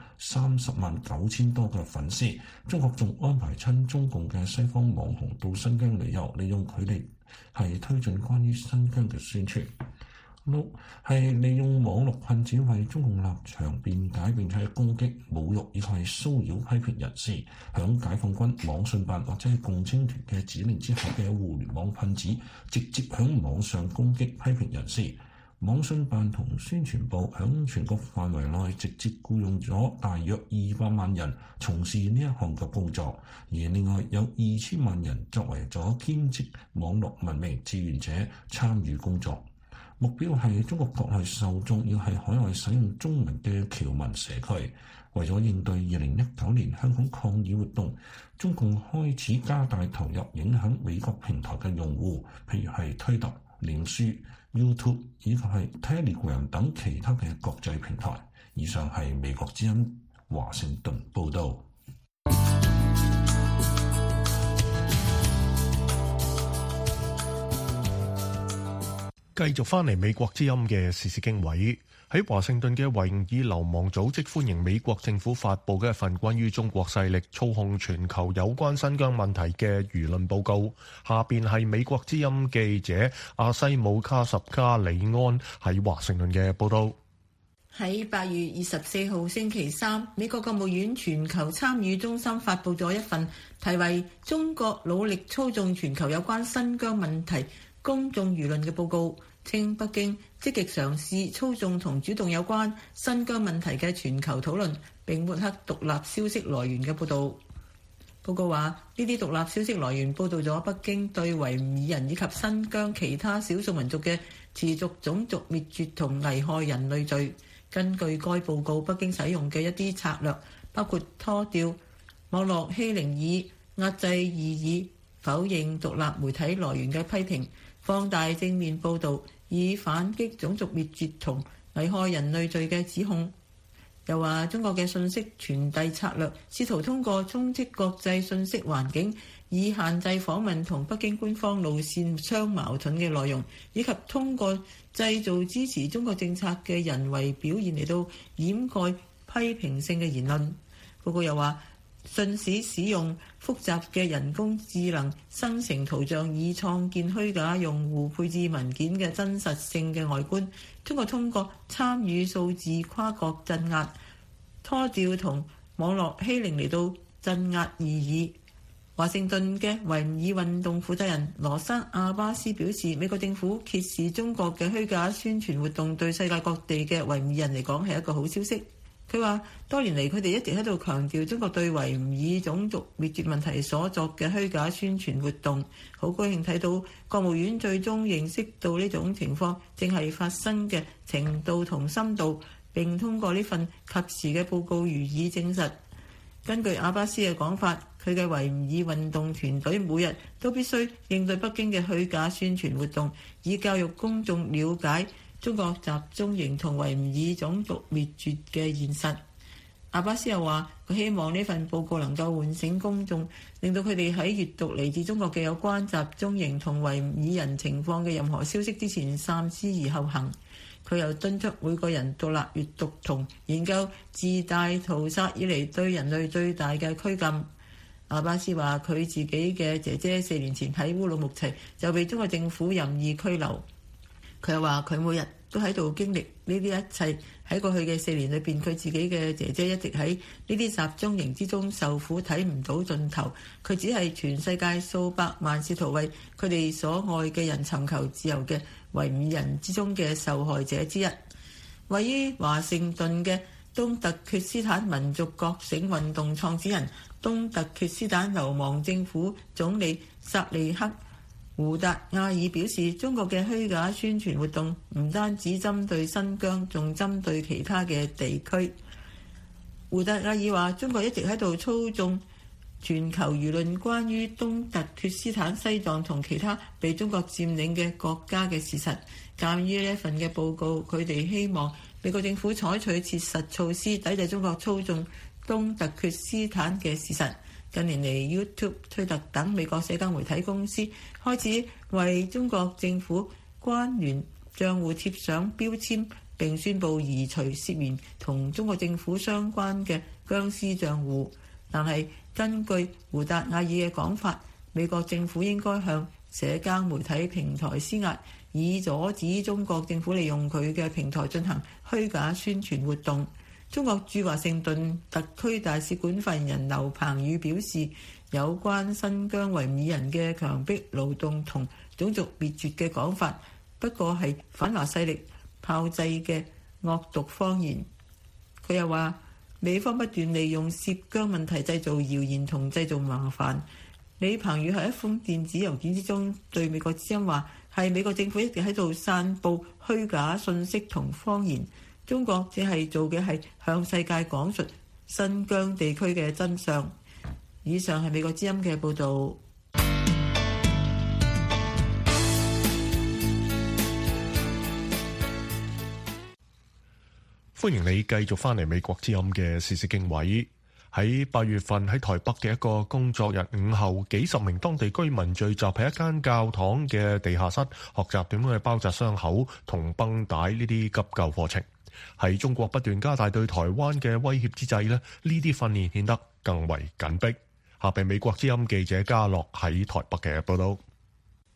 309000多嘅粉絲。中國仲安排親中共嘅西方網紅到新疆旅遊，利用佢哋係推進關於新疆嘅宣傳。6係利用網絡困子為中共立場辯解，並且攻擊、侮辱以及係騷擾批評人士。響解放軍網信辦或者係共青團嘅指令之下嘅互聯網困子，直接響網上攻擊批評人士。網信辦同宣傳部響全國範圍內直接僱用咗大約200萬人從事呢一項嘅工作，而另外有2000萬人作為咗兼職網絡文明志願者參與工作。目標係中國國內受眾要係海外使用中文嘅僑民社區。為咗應對2019年香港抗議活動，中共開始加大投入影響美國平台嘅用戶，譬如係推特、臉書、YouTube 以及係 Telegram 等其他嘅國際平台。以上係美國之音華盛頓報導。 繼續翻嚟美國之音嘅時事經緯，喺華盛頓嘅維吾爾流亡組織歡迎美國政府發布嘅一份關於中國勢力操控全球有關新疆問題嘅輿論報告。下邊係美國之音記者阿西姆卡什加里安喺華盛頓嘅報道。 喺8月24號星期三，美國國務院全球參與中心發布咗一份題為《中國努力操縱全球有關新疆問題公眾輿論》嘅報告，稱北京積極嘗試操縱同主動有關新疆問題嘅全球討論，並抹黑獨立消息來源嘅報導。報告話，呢啲獨立消息來源報導咗北京對維吾爾人以及新疆其他少數民族嘅持續種族滅絕同危害人類罪。根據該報告，北京使用嘅一啲策略包括拖吊、網絡欺凌以壓制異議、否認獨立媒體來源嘅批評、放大正面報導以反擊種族滅絕同危害人類罪嘅指控。又話中國嘅信息傳遞策略試圖通過充斥國際信息環境，以限制訪問同北京官方路線相矛盾嘅內容，以及通過製造支持中國政策嘅人為表現嚟到掩蓋批評性嘅言論。報告又話，信使用複雜嘅人工智能生成圖像，以創建虛假用戶配置文件嘅真實性嘅外觀。中國通過參與數字跨國鎮壓、拖吊同網絡欺凌嚟到鎮壓異議。華盛頓嘅維吾爾運動負責人羅沙阿巴斯表示，美國政府揭示中國嘅虛假宣傳活動對世界各地嘅維吾爾人嚟講係一個好消息。佢話，多年嚟佢哋一直喺度強調中國對維吾爾種族滅絕問題所作嘅虛假宣傳活動，好高興睇到國務院最終認識到呢種情況正係發生嘅程度同深度，並通過呢份及時嘅報告予以證實。根據阿巴斯嘅講法，佢嘅維吾爾運動團隊每日都必須應對北京嘅虛假宣傳活動，以教育公眾了解中國集中營同維吾爾種族滅絕嘅現實。阿巴斯又話，佢希望呢份報告能夠喚醒公眾，令到佢哋喺閱讀嚟自中國嘅有關集中營同維吾爾人情況嘅任何消息之前三思而後行。佢又敦促每個人獨立閱讀同研究自大屠殺以嚟對人類最大嘅拘禁。阿巴斯話，佢自己嘅姐姐4年前喺烏魯木齊就被中國政府任意拘留。佢又話，佢每日都喺度經歷呢啲一切。喺過去嘅4年裏邊，佢自己嘅姐姐一直喺呢啲集中營之中受苦，睇唔到盡頭。佢只係全世界數百萬試圖為佢哋所愛嘅人尋求自由嘅維吾爾人之中嘅受害者之一。位於華盛頓嘅東突厥斯坦民族覺醒運動創始人、東突厥斯坦流亡政府總理薩利克胡達亞爾表示，中國嘅虛假宣傳活動唔單止針對新疆，仲針對其他嘅地區。胡達亞爾話，中國一直喺度操縱全球輿論關於東突厥斯坦、西藏同其他被中國佔領嘅國家嘅事實。鑑於呢一份嘅報告，佢哋希望美國政府採取切實措施抵制中國操縱東突厥斯坦嘅事實。近年嚟 YouTube、推特等美國社交媒體公司開始為中國政府關聯帳戶貼上標籤，並宣布移除涉嫌同中國政府相關嘅僵屍帳戶。但係根據胡達亞爾嘅講法，美國政府應該向社交媒體平台施壓，以阻止中國政府利用佢嘅平台進行虛假宣傳活動。中國駐華盛頓特區大使館發言人劉鵬宇表示，有關新疆維吾爾人嘅強迫勞動同種族滅絕嘅講法，不過係反華勢力炮製嘅惡毒謊言。佢又話，美方不斷利用涉疆問題製造謠言同製造麻煩。李鵬宇喺一封電子郵件之中對美國之音話，係美國政府一直喺度散佈虛假信息同謊言。中國只係做嘅係向世界講述新疆地區嘅真相。以上係美國之音嘅報導。 歡迎你繼續返嚟美國之音嘅時事經緯。喺8月份喺台北嘅一個工作日午後，幾十名當地居民聚集喺一間教堂嘅地下室，學習點樣去包紮傷口同繃帶呢啲急救課程。喺中國不斷加大對台灣嘅威脅之際呢啲訓練顯得更為緊迫。下邊美國之音記者嘉樂喺台北嘅報道。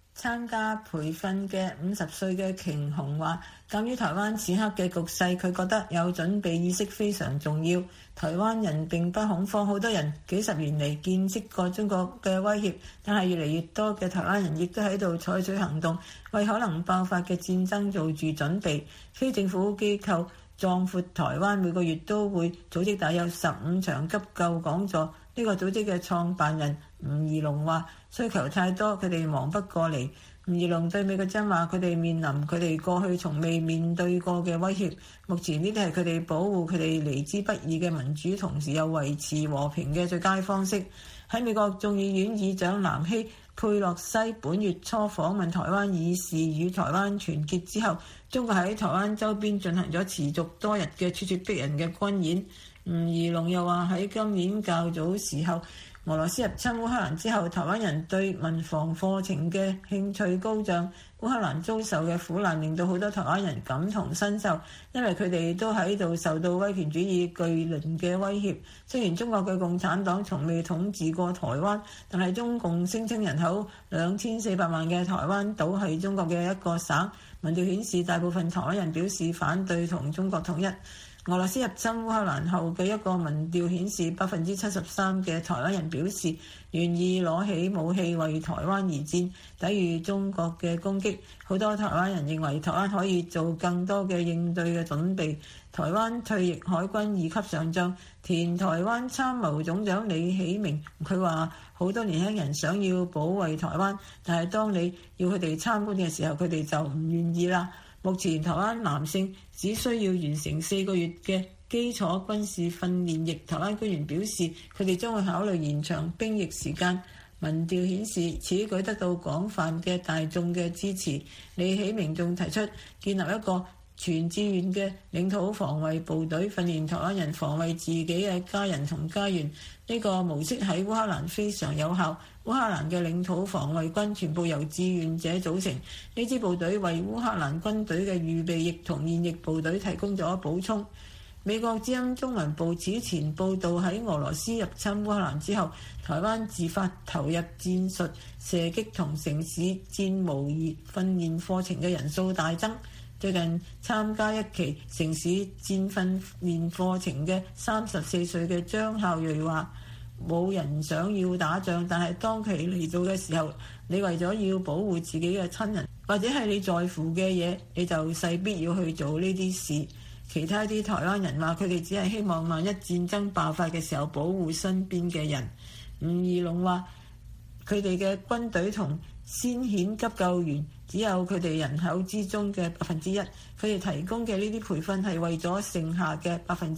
參加培訓嘅50歲嘅瓊雄話，鑑於台灣此刻嘅局勢，佢覺得有準備意識非常重要。台灣人並不恐慌，好多人幾十年嚟見識過中國嘅威脅，但係越嚟越多嘅台灣人亦都喺度採取行動，為可能爆發嘅戰爭做住準備。非政府機構壯闊台灣每個月都會組織大約15場急救講座。呢個組織嘅創辦人吳怡龍話：需求太多，佢哋忙不過嚟。吳怡龍對美國之音話：佢哋面臨佢哋過去從未面對過嘅威脅，目前呢啲係佢哋保護佢哋離之不易嘅民主，同時又維持和平嘅最佳方式。喺美國眾議院議長南希佩洛西本月初訪問台灣以示與台灣團結之後，中國喺台灣周邊進行咗持續多日嘅咄咄逼人嘅軍演。吳怡龍又話喺今年較早時候，俄羅斯入侵烏克蘭之後，台灣人對民防課程嘅興趣高漲。烏克蘭遭受嘅苦難令到好多台灣人感同身受，因為佢哋都喺度受到威權主義巨輪嘅威脅。雖然中國嘅共產黨從未統治過台灣，但係中共聲稱人口2400萬嘅台灣島係中國嘅一個省。民調顯示，大部分台灣人表示反對同中國統一。俄羅斯入侵烏克蘭後嘅一個民調顯示，73%嘅台灣人表示願意攞起武器為台灣而戰，抵禦中國嘅攻擊。好多台灣人認為台灣可以做更多嘅應對嘅準備。台灣退役海軍2級上將、前台灣參謀總長李喜明，佢話好多年輕人想要保衛台灣，但係當你要佢哋參觀嘅時候，佢哋就唔願意啦。目前台灣男性只需要完成4個月嘅基礎軍事訓練役。台灣官員表示，佢哋將會考慮延長兵役時間。民調顯示此舉得到廣泛嘅大眾嘅支持。李喜明仲提出建立一個全志願嘅領土防衛部隊，訓練台灣人防衛自己嘅家人同家園。呢個模式喺烏克蘭非常有效。烏克蘭嘅領土防衛軍全部由志願者組成，呢支部隊為烏克蘭軍隊嘅預備役同現役部隊提供咗補充。美國之音中文部此前報導，喺俄羅斯入侵烏克蘭之後，台灣自發投入戰術射擊同城市戰模擬訓練課程嘅人數大增。最近參加一期城市戰訓練課程嘅34歲嘅張孝瑞話：冇人想要打仗，但係當佢嚟到嘅時候，你為咗要保護自己嘅親人，或者係你在乎嘅嘢，你就勢必要去做呢啲事。其他啲台灣人話，佢哋只係希望萬一戰爭爆發嘅時候保護身邊嘅人。吳怡龍話，佢哋嘅軍隊同先遣急救員只有佢哋人口之中嘅1%，佢哋提供嘅呢啲培訓係為咗剩下嘅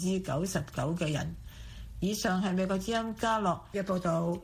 99%嘅人。以上係美國之音嘉樂嘅報導。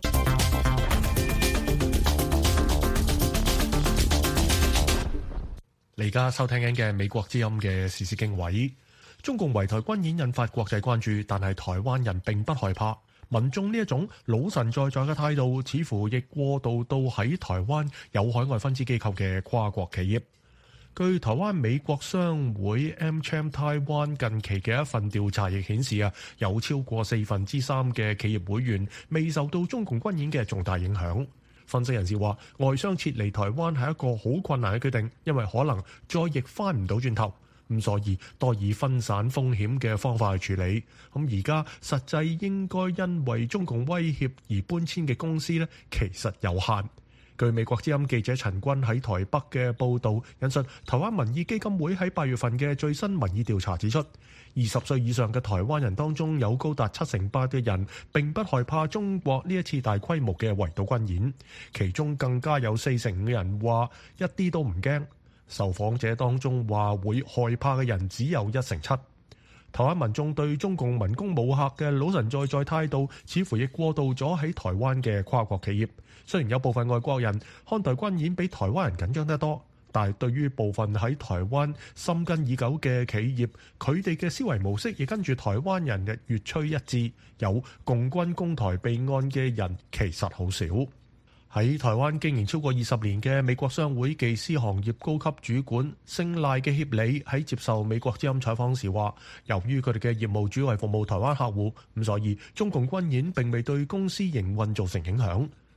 你而家收聽緊嘅美國之音嘅時事經緯，中共圍台軍演引發國際關注，但係台灣人並不害怕。民眾呢一種老神在在嘅態度，似乎亦過渡到喺台灣有海外分支機構嘅跨國企業。據台灣美國商會 AmCham Taiwan 近期嘅一份調查亦顯示有超過3/4嘅企業會員未受到中共軍演嘅重大影響。分析人士話，外商撤離台灣係一個好困難嘅決定，因為可能再亦翻唔到轉頭。咁所以多以分散風險嘅方法去處理。咁而家實際應該因為中共威脅而搬遷嘅公司呢，其實有限。據美國之音記者陳君喺台北嘅報導，引述台灣民意基金會喺8月份嘅最新民意調查指出，20歲以上嘅台灣人當中有高達78%嘅人並不害怕中國呢一次大規模嘅圍島軍演，其中更加有45%嘅人話一啲都唔驚。受訪者當中話會害怕嘅人只有1/7。台灣民眾對中共文攻武嚇嘅老神在在態度，似乎亦過渡咗喺台灣嘅跨國企業。雖然有部分外國人看待軍演比台灣人緊張得多，但係對於部分喺台灣深耕已久嘅企業，佢哋嘅思維模式亦跟住台灣人嘅越趨一致。有共軍攻台備案嘅人其實好少。喺台灣經營超過20年嘅美國商會技師行業高級主管姓賴嘅協理喺接受美國之音採訪時話，由於佢哋嘅業務主要係服務台灣客戶，咁所以中共軍演並未對公司營運造成影響。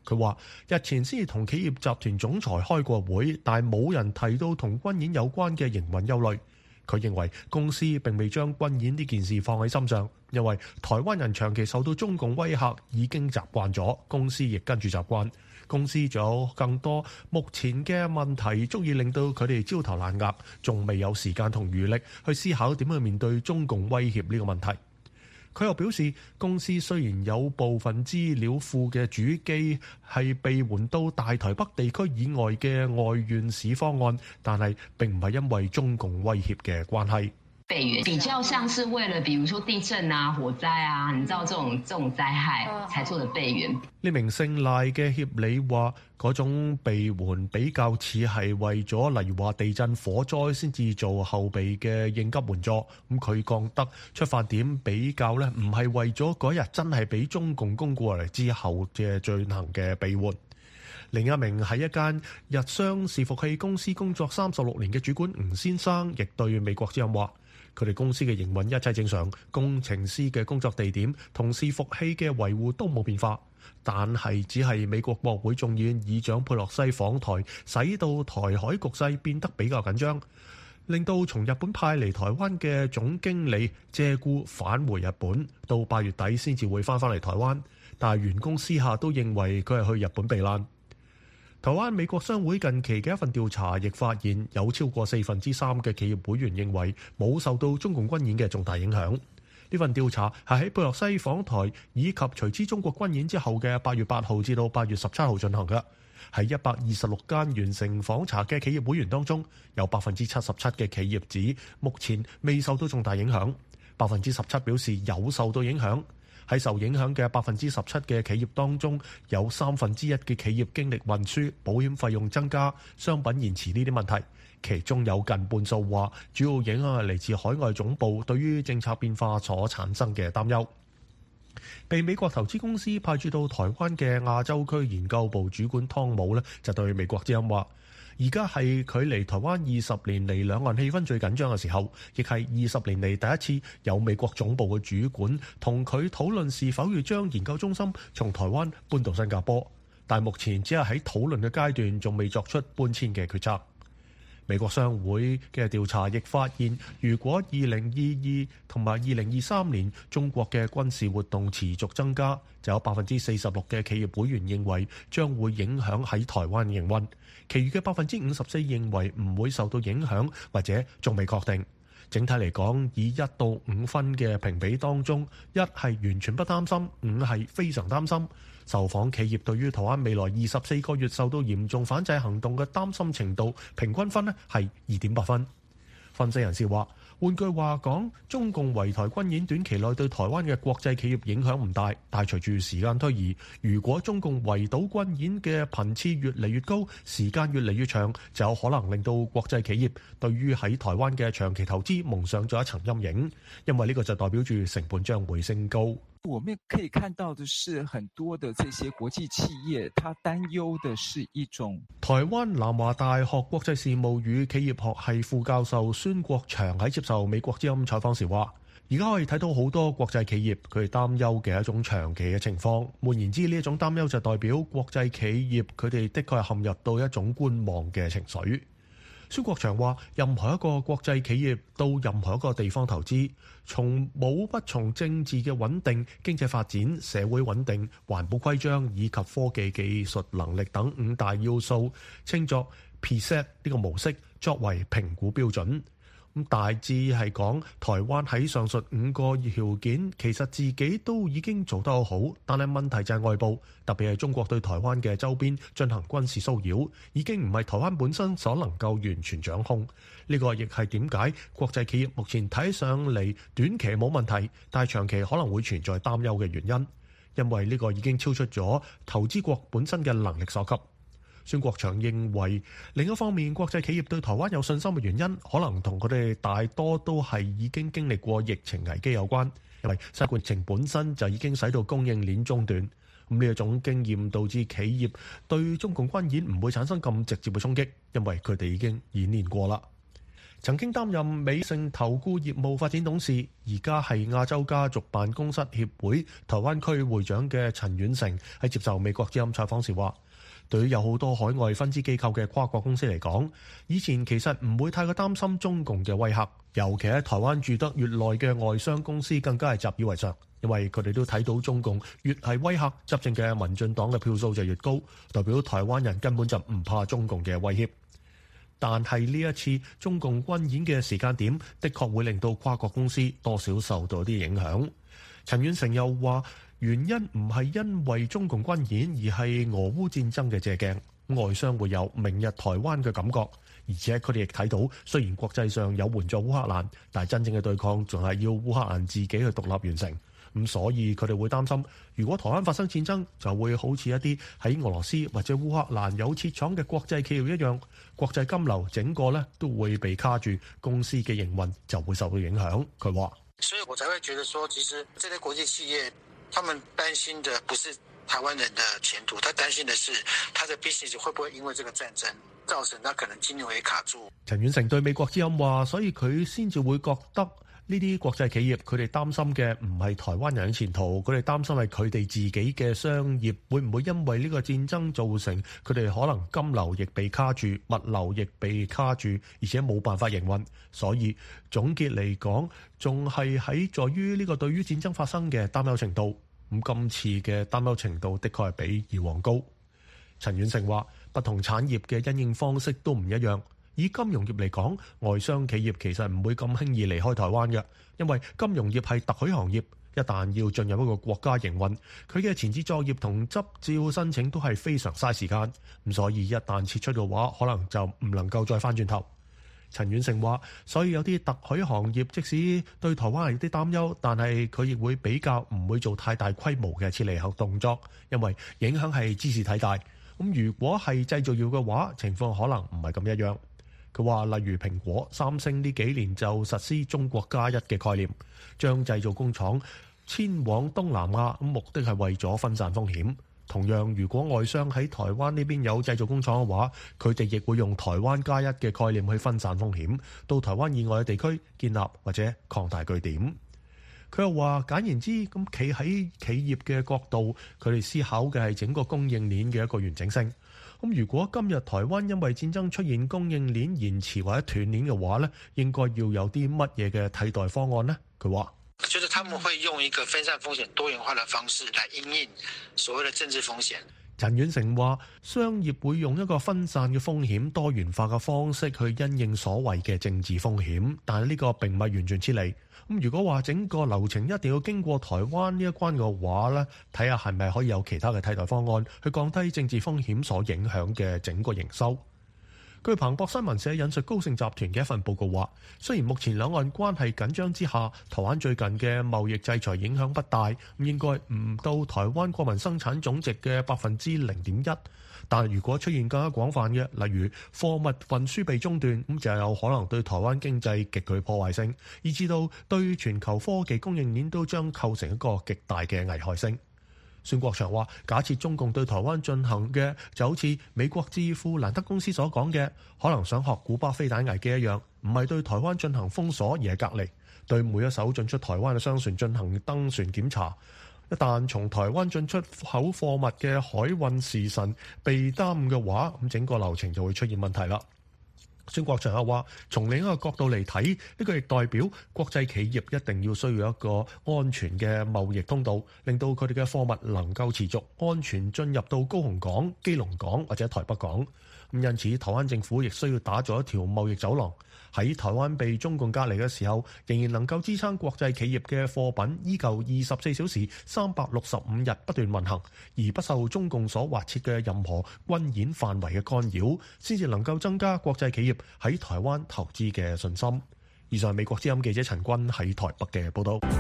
佢話日前先至同企業集團總裁開過會，但係冇人提到同軍演有關嘅營運憂慮。佢認為公司並未將軍演呢件事放喺心上，因為台灣人長期受到中共威嚇已經習慣咗，公司亦跟住習慣。公司仲有更多目前嘅問題足以令到佢哋焦頭爛額，仲未有時間同餘力去思考點去面對中共威脅呢個問題。佢又表示，公司雖然有部分資料庫嘅主機係被換到大台北地區以外嘅外縣市方案，但係並唔係因為中共威脅嘅關係。 備援比較像是為了，比如說地震啊、火災啊，你知道這種災害才做的備援。 呢名姓賴嘅協理話，嗰種備援比較似係為咗，例如話地震、火災先至做後備嘅應急援助。咁佢覺得出發點比較呢，唔係為咗嗰日真係俾中共攻過嚟之後嘅進行嘅備援。另一名喺一間日商伺服器公司工作36年嘅主管吳先生，亦對美國之音話，佢哋公司嘅營運一切正常，工程師嘅工作地點同伺服器嘅維護都冇變化，但係只係美國國會眾議院議長佩洛西訪台，使到台海局勢變得比較緊張，令到從日本派嚟台灣嘅總經理借故返回日本，到8月底先至會翻嚟台灣，但係員工私下都認為佢係去日本避難。台灣美國商會近期嘅一份調查亦發現，有超過3/4嘅企業會員認為冇受到中共軍演嘅重大影響。呢份調查係喺佩洛西訪台以及隨之中國軍演之後嘅8月8號至到8月17號進行嘅。喺126間完成訪查嘅企業會員當中，有77%嘅企業指目前未受到重大影響，17%表示有受到影響。喺受影響嘅17%嘅企業當中，有1/3嘅企業經歷運輸、保險費用增加、商品延遲呢啲問題，其中有近半數話主要影響係嚟自海外總部對於政策變化所產生嘅擔憂。被美國投資公司派駐到台灣嘅亞洲區研究部主管湯姆呢，就對美國之音話，而家係距離台灣20年嚟兩岸氣氛最緊張嘅時候，亦係20年嚟第一次有美國總部嘅主管同佢討論是否要將研究中心從台灣搬到新加坡，但目前只係喺討論嘅階段，仲未作出搬遷嘅決策。美國商會嘅調查亦發現，如果2022同埋2023年中國嘅軍事活動持續增加，就有46%嘅企業會員認為將會影響喺台灣營運，其餘嘅54%認為唔會受到影響或者仲未確定。整體嚟講，以1到5分嘅評比當中，1係完全不擔心，5係非常擔心。受訪企業對於台灣未來24個月受到嚴重反制行動嘅擔心程度，平均分係2.8分。分析人士話，換句話講，中共圍台軍演短期內對台灣嘅國際企業影響唔大，但係隨住時間推移，如果中共圍島軍演嘅頻次越嚟越高，時間越嚟越長，就有可能令到國際企業對於喺台灣嘅長期投資蒙上咗一層陰影，因為呢個就代表住成本將會升高。 我們可以看到的是，很多的這些國際企業，他擔憂的是一種。 台灣南華大學國際事務與企業學系副教授孫國祥喺接受美國之音採訪時話，而家可以睇到好多國際企業佢哋擔憂嘅一種長期嘅情況。換言之，呢一種擔憂就代表國際企業佢哋的確係陷入到一種觀望嘅情緒。孫國祥話，任何一個國際企業到任何一個地方投資，不從政治嘅穩定、經濟發展、社會穩定、環保規章以及科技技術能力等5大要素，稱作 PSET 呢個模式作為評估標準。咁大致係講，台灣喺上述5個條件其實自己都已經做得好，但係問題就係外部，特別係中國對台灣嘅周邊進行軍事騷擾，已經唔係台灣本身所能夠完全掌控。呢個亦係點解國際企業目前睇上嚟短期冇問題，但係長期可能會存在擔憂嘅原因，因為呢個已經超出咗投資國本身嘅能力所及。孫國祥認為，另一方面，國際企業對台灣有信心嘅原因，可能同佢哋大多都係已經經歷過疫情危機有關，因為新冠疫情本身就已經使到供應鏈中斷。咁呢一種經驗導致企業對中共軍演唔會產生咁直接嘅衝擊，因為佢哋已經演練過啦。 曾經擔任美盛投顧業務發展董事，而家係亞洲家族辦公室協會台灣區會長嘅陳遠成喺接受美國之音採訪時話，對於有好多海外分支機構嘅跨國公司嚟講，以前其實唔會太過擔心中共嘅威嚇，尤其喺台灣住得越耐嘅外商公司更加係習以為常，因為佢哋都睇到中共越係威嚇執政嘅民進黨嘅票數就越高，代表台灣人根本就唔怕中共嘅威脅。但係呢一次中共軍演嘅時間點，的確會令到跨國公司多少受到啲影響。陳遠成又話，原因唔係因為中共軍演，而係俄烏戰爭嘅借鏡。外商會有明日台灣嘅感覺，而且佢哋亦睇到，雖然國際上有援助烏克蘭，但係真正嘅對抗仲係要烏克蘭自己去獨立完成。咁所以佢哋會擔心，如果台灣發生戰爭，就會好似一啲喺俄羅斯或者烏克蘭有設廠嘅國際企業一樣，國際金流整個呢都會被卡住，公司嘅營運就會受到影響。佢話， 所以我才會覺得說，其實這些國際企業，他們擔心的不是台灣人的前途，他擔心的是他的 business 會不會因為這個戰爭造成他可能經營會卡住。 陳遠成對美國之音話，所以佢先至會覺得呢啲國際企業佢哋擔心嘅唔係台灣人嘅前途，佢哋擔心係佢哋自己嘅商業會唔會因為呢個戰爭造成佢哋可能金流亦被卡住，物流亦被卡住，而且冇辦法營運。所以總結嚟講，仲係喺在於呢個對於戰爭發生嘅擔憂程度。咁今次嘅擔憂程度的確係比以往高。陳遠成話，不同產業嘅因應方式都唔一樣。以金融業嚟講，外商企業其實唔會咁輕易離開台灣嘅，因為金融業係特許行業，一旦要進入一個國家營運，佢嘅前置作業同執照申請都係非常嘥時間，咁所以一旦撤出嘅話，可能就唔能夠再翻轉頭。陳遠成話，所以有啲特許行業即使對台灣有啲擔憂，但係佢亦會比較唔會做太大規模嘅撤離後動作，因為影響係茲事體大。咁如果係製造業嘅話，情況可能唔係咁一樣。佢話，例如蘋果、三星呢幾年就實施中國加一嘅概念，將製造工廠遷往東南亞，目的係為咗分散風險。同樣，如果外商喺台灣呢邊有製造工廠嘅話，佢哋亦會用台灣加一嘅概念去分散風險，到台灣以外嘅地區建立或者擴大據點。佢又話，簡言之，咁企喺企業嘅角度，佢哋思考嘅係整個供應鏈嘅一個完整性。咁如果今日台灣因為戰爭出現供應鏈延遲或者斷鏈嘅話呢，應該要有啲乜嘢嘅替代方案呢？佢話， 就是他們會用一個分散風險多元化的方式來因應所謂的政治風險。 陳遠成話，商業會用一個分散嘅風險多元化嘅方式去因應所謂嘅政治風險，但係呢個並唔係完全撤離。咁如果話整個流程一定要經過台灣呢一關嘅話呢，睇下係咪可以有其他嘅替代方案去降低政治風險所影響嘅整個營收。據彭博新聞社引述高盛集團嘅一份報告話，雖然目前兩岸關係緊張之下，台灣最近嘅貿易制裁影響不大，應該唔到台灣國民生產總值嘅0.1%。但如果出現更加廣泛嘅，例如貨物運輸被中斷，咁就有可能對台灣經濟極具破壞性，以至到對全球科技供應鏈都將構成一個極大嘅危害性。孫國祥話，假設中共對台灣進行嘅就好似美國智庫蘭德公司所講嘅，可能想學古巴飛彈危機一樣，唔係對台灣進行封鎖，而係隔離，對每一艘進出台灣嘅商船進行登船檢查。一旦從台灣進出口貨物嘅海運時辰被耽誤嘅話，咁整個流程就會出現問題啦。孫國祥又話，從另一個角度嚟睇，呢個亦代表國際企業一定要需要一個安全嘅貿易通道，令到佢哋嘅貨物能夠持續安全進入到高雄港、基隆港或者台北港。咁因此，台灣政府亦需要打造一條貿易走廊，喺台灣被中共隔離嘅時候，仍然能夠支撐國際企業嘅貨品依舊24小時365日不斷運行，而不受中共所劃設嘅任何軍演範圍嘅干擾，先至能夠增加國際企業喺台灣投資嘅信心。以上係美國之音記者陳君喺台北嘅報道。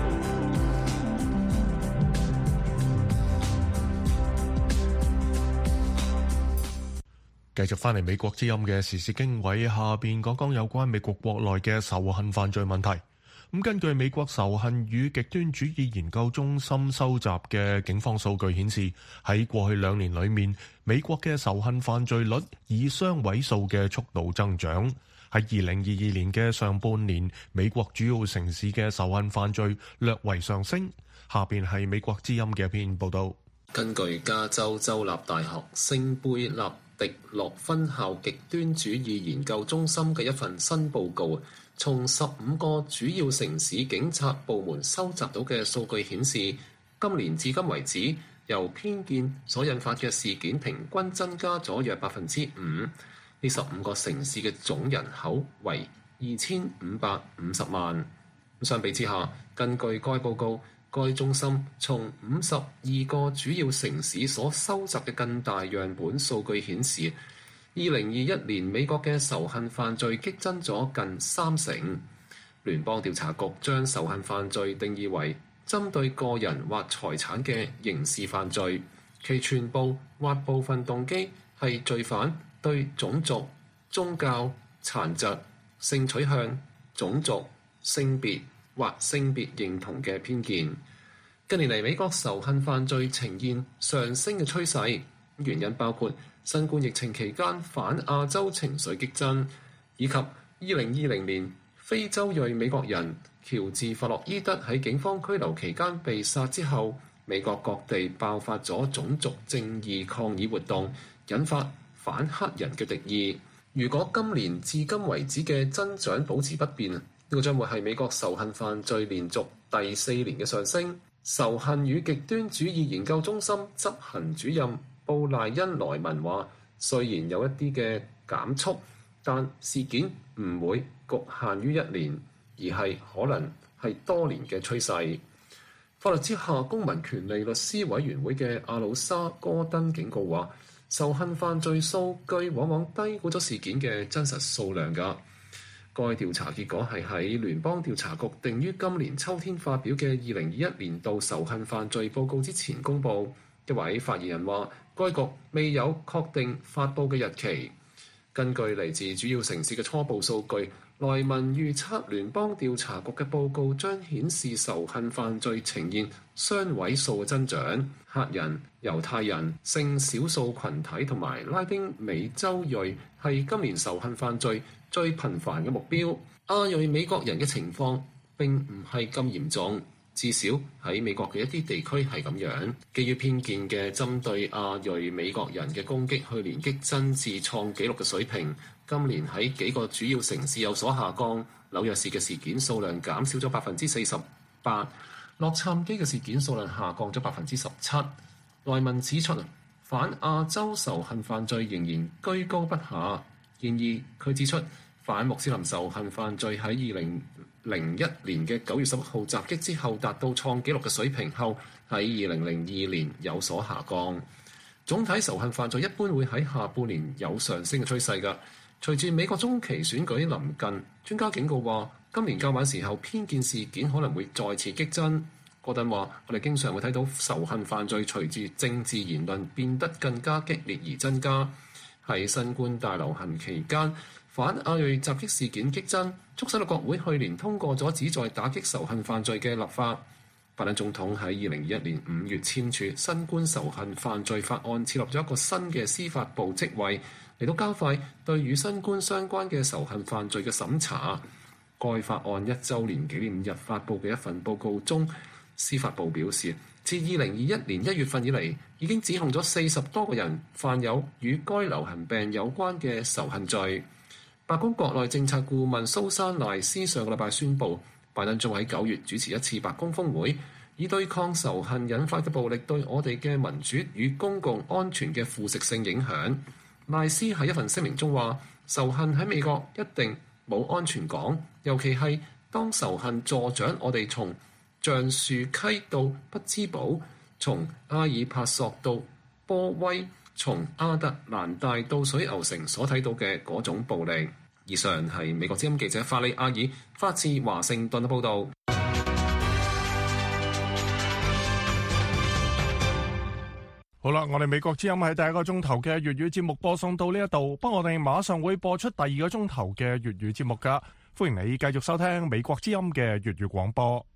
繼續翻嚟美國之音嘅時事經緯，下邊講講有關美國國內嘅仇恨犯罪問題。咁根據美國仇恨與極端主義研究中心收集嘅警方數據顯示，喺過去2年裏面，美國嘅仇恨犯罪率以雙位數嘅速度增長。 喺2022年嘅上半年，美國主要城市嘅仇恨犯罪略為上升。下邊係美國之音嘅一篇報導。 根據加州州立大學聖貝納迪諾分校極端主義研究中心嘅一份新報告，從15個主要城市警察部門收集到嘅數據顯示，今年至今為止，由偏見所引發嘅事件平均增加咗約5%。呢15個城市嘅總人口為2550萬。相比之下，根據該報告，該中心從52個主要城市所收集嘅更大樣本數據顯示，2021年美國嘅仇恨犯罪激增咗近30%。聯邦調查局將仇恨犯罪定義為針對個人或財產嘅刑事犯罪，其全部或部分動機係罪犯對種族、宗教、殘疾、性取向、種族、性別或性別認同嘅偏見。近年嚟，美國仇恨犯罪呈現上升嘅趨勢，原因包括新冠疫情期間反亞洲情緒激增，以及2020年非洲裔美國人喬治·弗洛伊德喺警方拘留期間被殺之後，美國各地爆發咗種族正義抗議活動，引發反黑人嘅敵意。如果今年至今為止嘅增長保持不變，呢個將會係美國仇恨犯罪連續第4年嘅上升。仇恨與極端主義研究中心執行主任布賴恩·萊文話，雖然有一啲嘅減速，但事件唔會局限於1年，而係可能係多年嘅趨勢。法律之下公民權利律師委員會嘅阿魯沙·戈登警告話，仇恨犯罪數據往往低估咗事件嘅真實數量㗎。該調查結果係喺聯邦調查局定於今年秋天發表嘅2021年度仇恨犯罪報告之前公佈。一位發言人話，該局未有確定發佈嘅日期。根據嚟自主要城市嘅初步數據，萊文預測聯邦調查局嘅報告將顯示仇恨犯罪呈現雙位數嘅增長。黑人、猶太人、性少數群體同埋拉丁美洲裔係今年仇恨犯罪最頻繁嘅目標。亞裔美國人嘅情況並唔係咁嚴重，至少喺美國嘅一啲地區係咁樣。基於偏見嘅針對亞裔美國人嘅攻擊，去年激增至創紀錄嘅水平。今年喺幾個主要城市有所下降。紐約市嘅事件數量減少咗48%，洛杉磯嘅事件數量下降咗17%。萊文指出，反亞洲仇恨犯罪仍然居高不下。然而，佢指出，反穆斯林仇恨犯罪喺2001年嘅9月11號襲擊之後達到創紀錄嘅水平後，喺2002年有所下降。總體仇恨犯罪一般會喺下半年有上升嘅趨勢㗎。隨住美國中期選舉臨近，專家警告話，今年較晚時候偏見事件可能會再次激增。戈登話，我哋經常會睇到仇恨犯罪隨住政治言論變得更加激烈而增加。喺新冠大流行期間，反亞裔襲擊事件激增，促使到國會去年通過咗旨在打擊仇恨犯罪嘅立法。拜登總統喺2021年5月簽署新冠仇恨犯罪法案，設立咗一個新嘅司法部職位，嚟到加快對與新冠相關嘅仇恨犯罪嘅審查。該法案1週年紀念日發布嘅一份報告中，司法部表示，自2021年1月份以嚟，已經指控咗40多個人犯有與該流行病有關嘅仇恨罪。白宮國內政策顧問蘇珊賴斯上個禮拜宣布，拜登將喺9月主持一次白宮峰會，以對抗仇恨引發嘅暴力對我哋嘅民主與公共安全嘅腐蝕性影響。賴斯喺一份聲明中話，仇恨喺美國一定冇安全港，尤其係當仇恨助長我哋從橡樹溪到匹茲堡，從阿爾帕索到波威，從亞特蘭大到水牛城所睇到嘅嗰種暴力。以上係美國之音記者法利亞爾發自華盛頓嘅報導。 好啦，我哋美國之音喺第一個鐘頭嘅粵語節目播送到呢一度，不過我哋馬上會播出第二個鐘頭嘅粵語節目㗎。歡迎你繼續收聽美國之音嘅粵語廣播。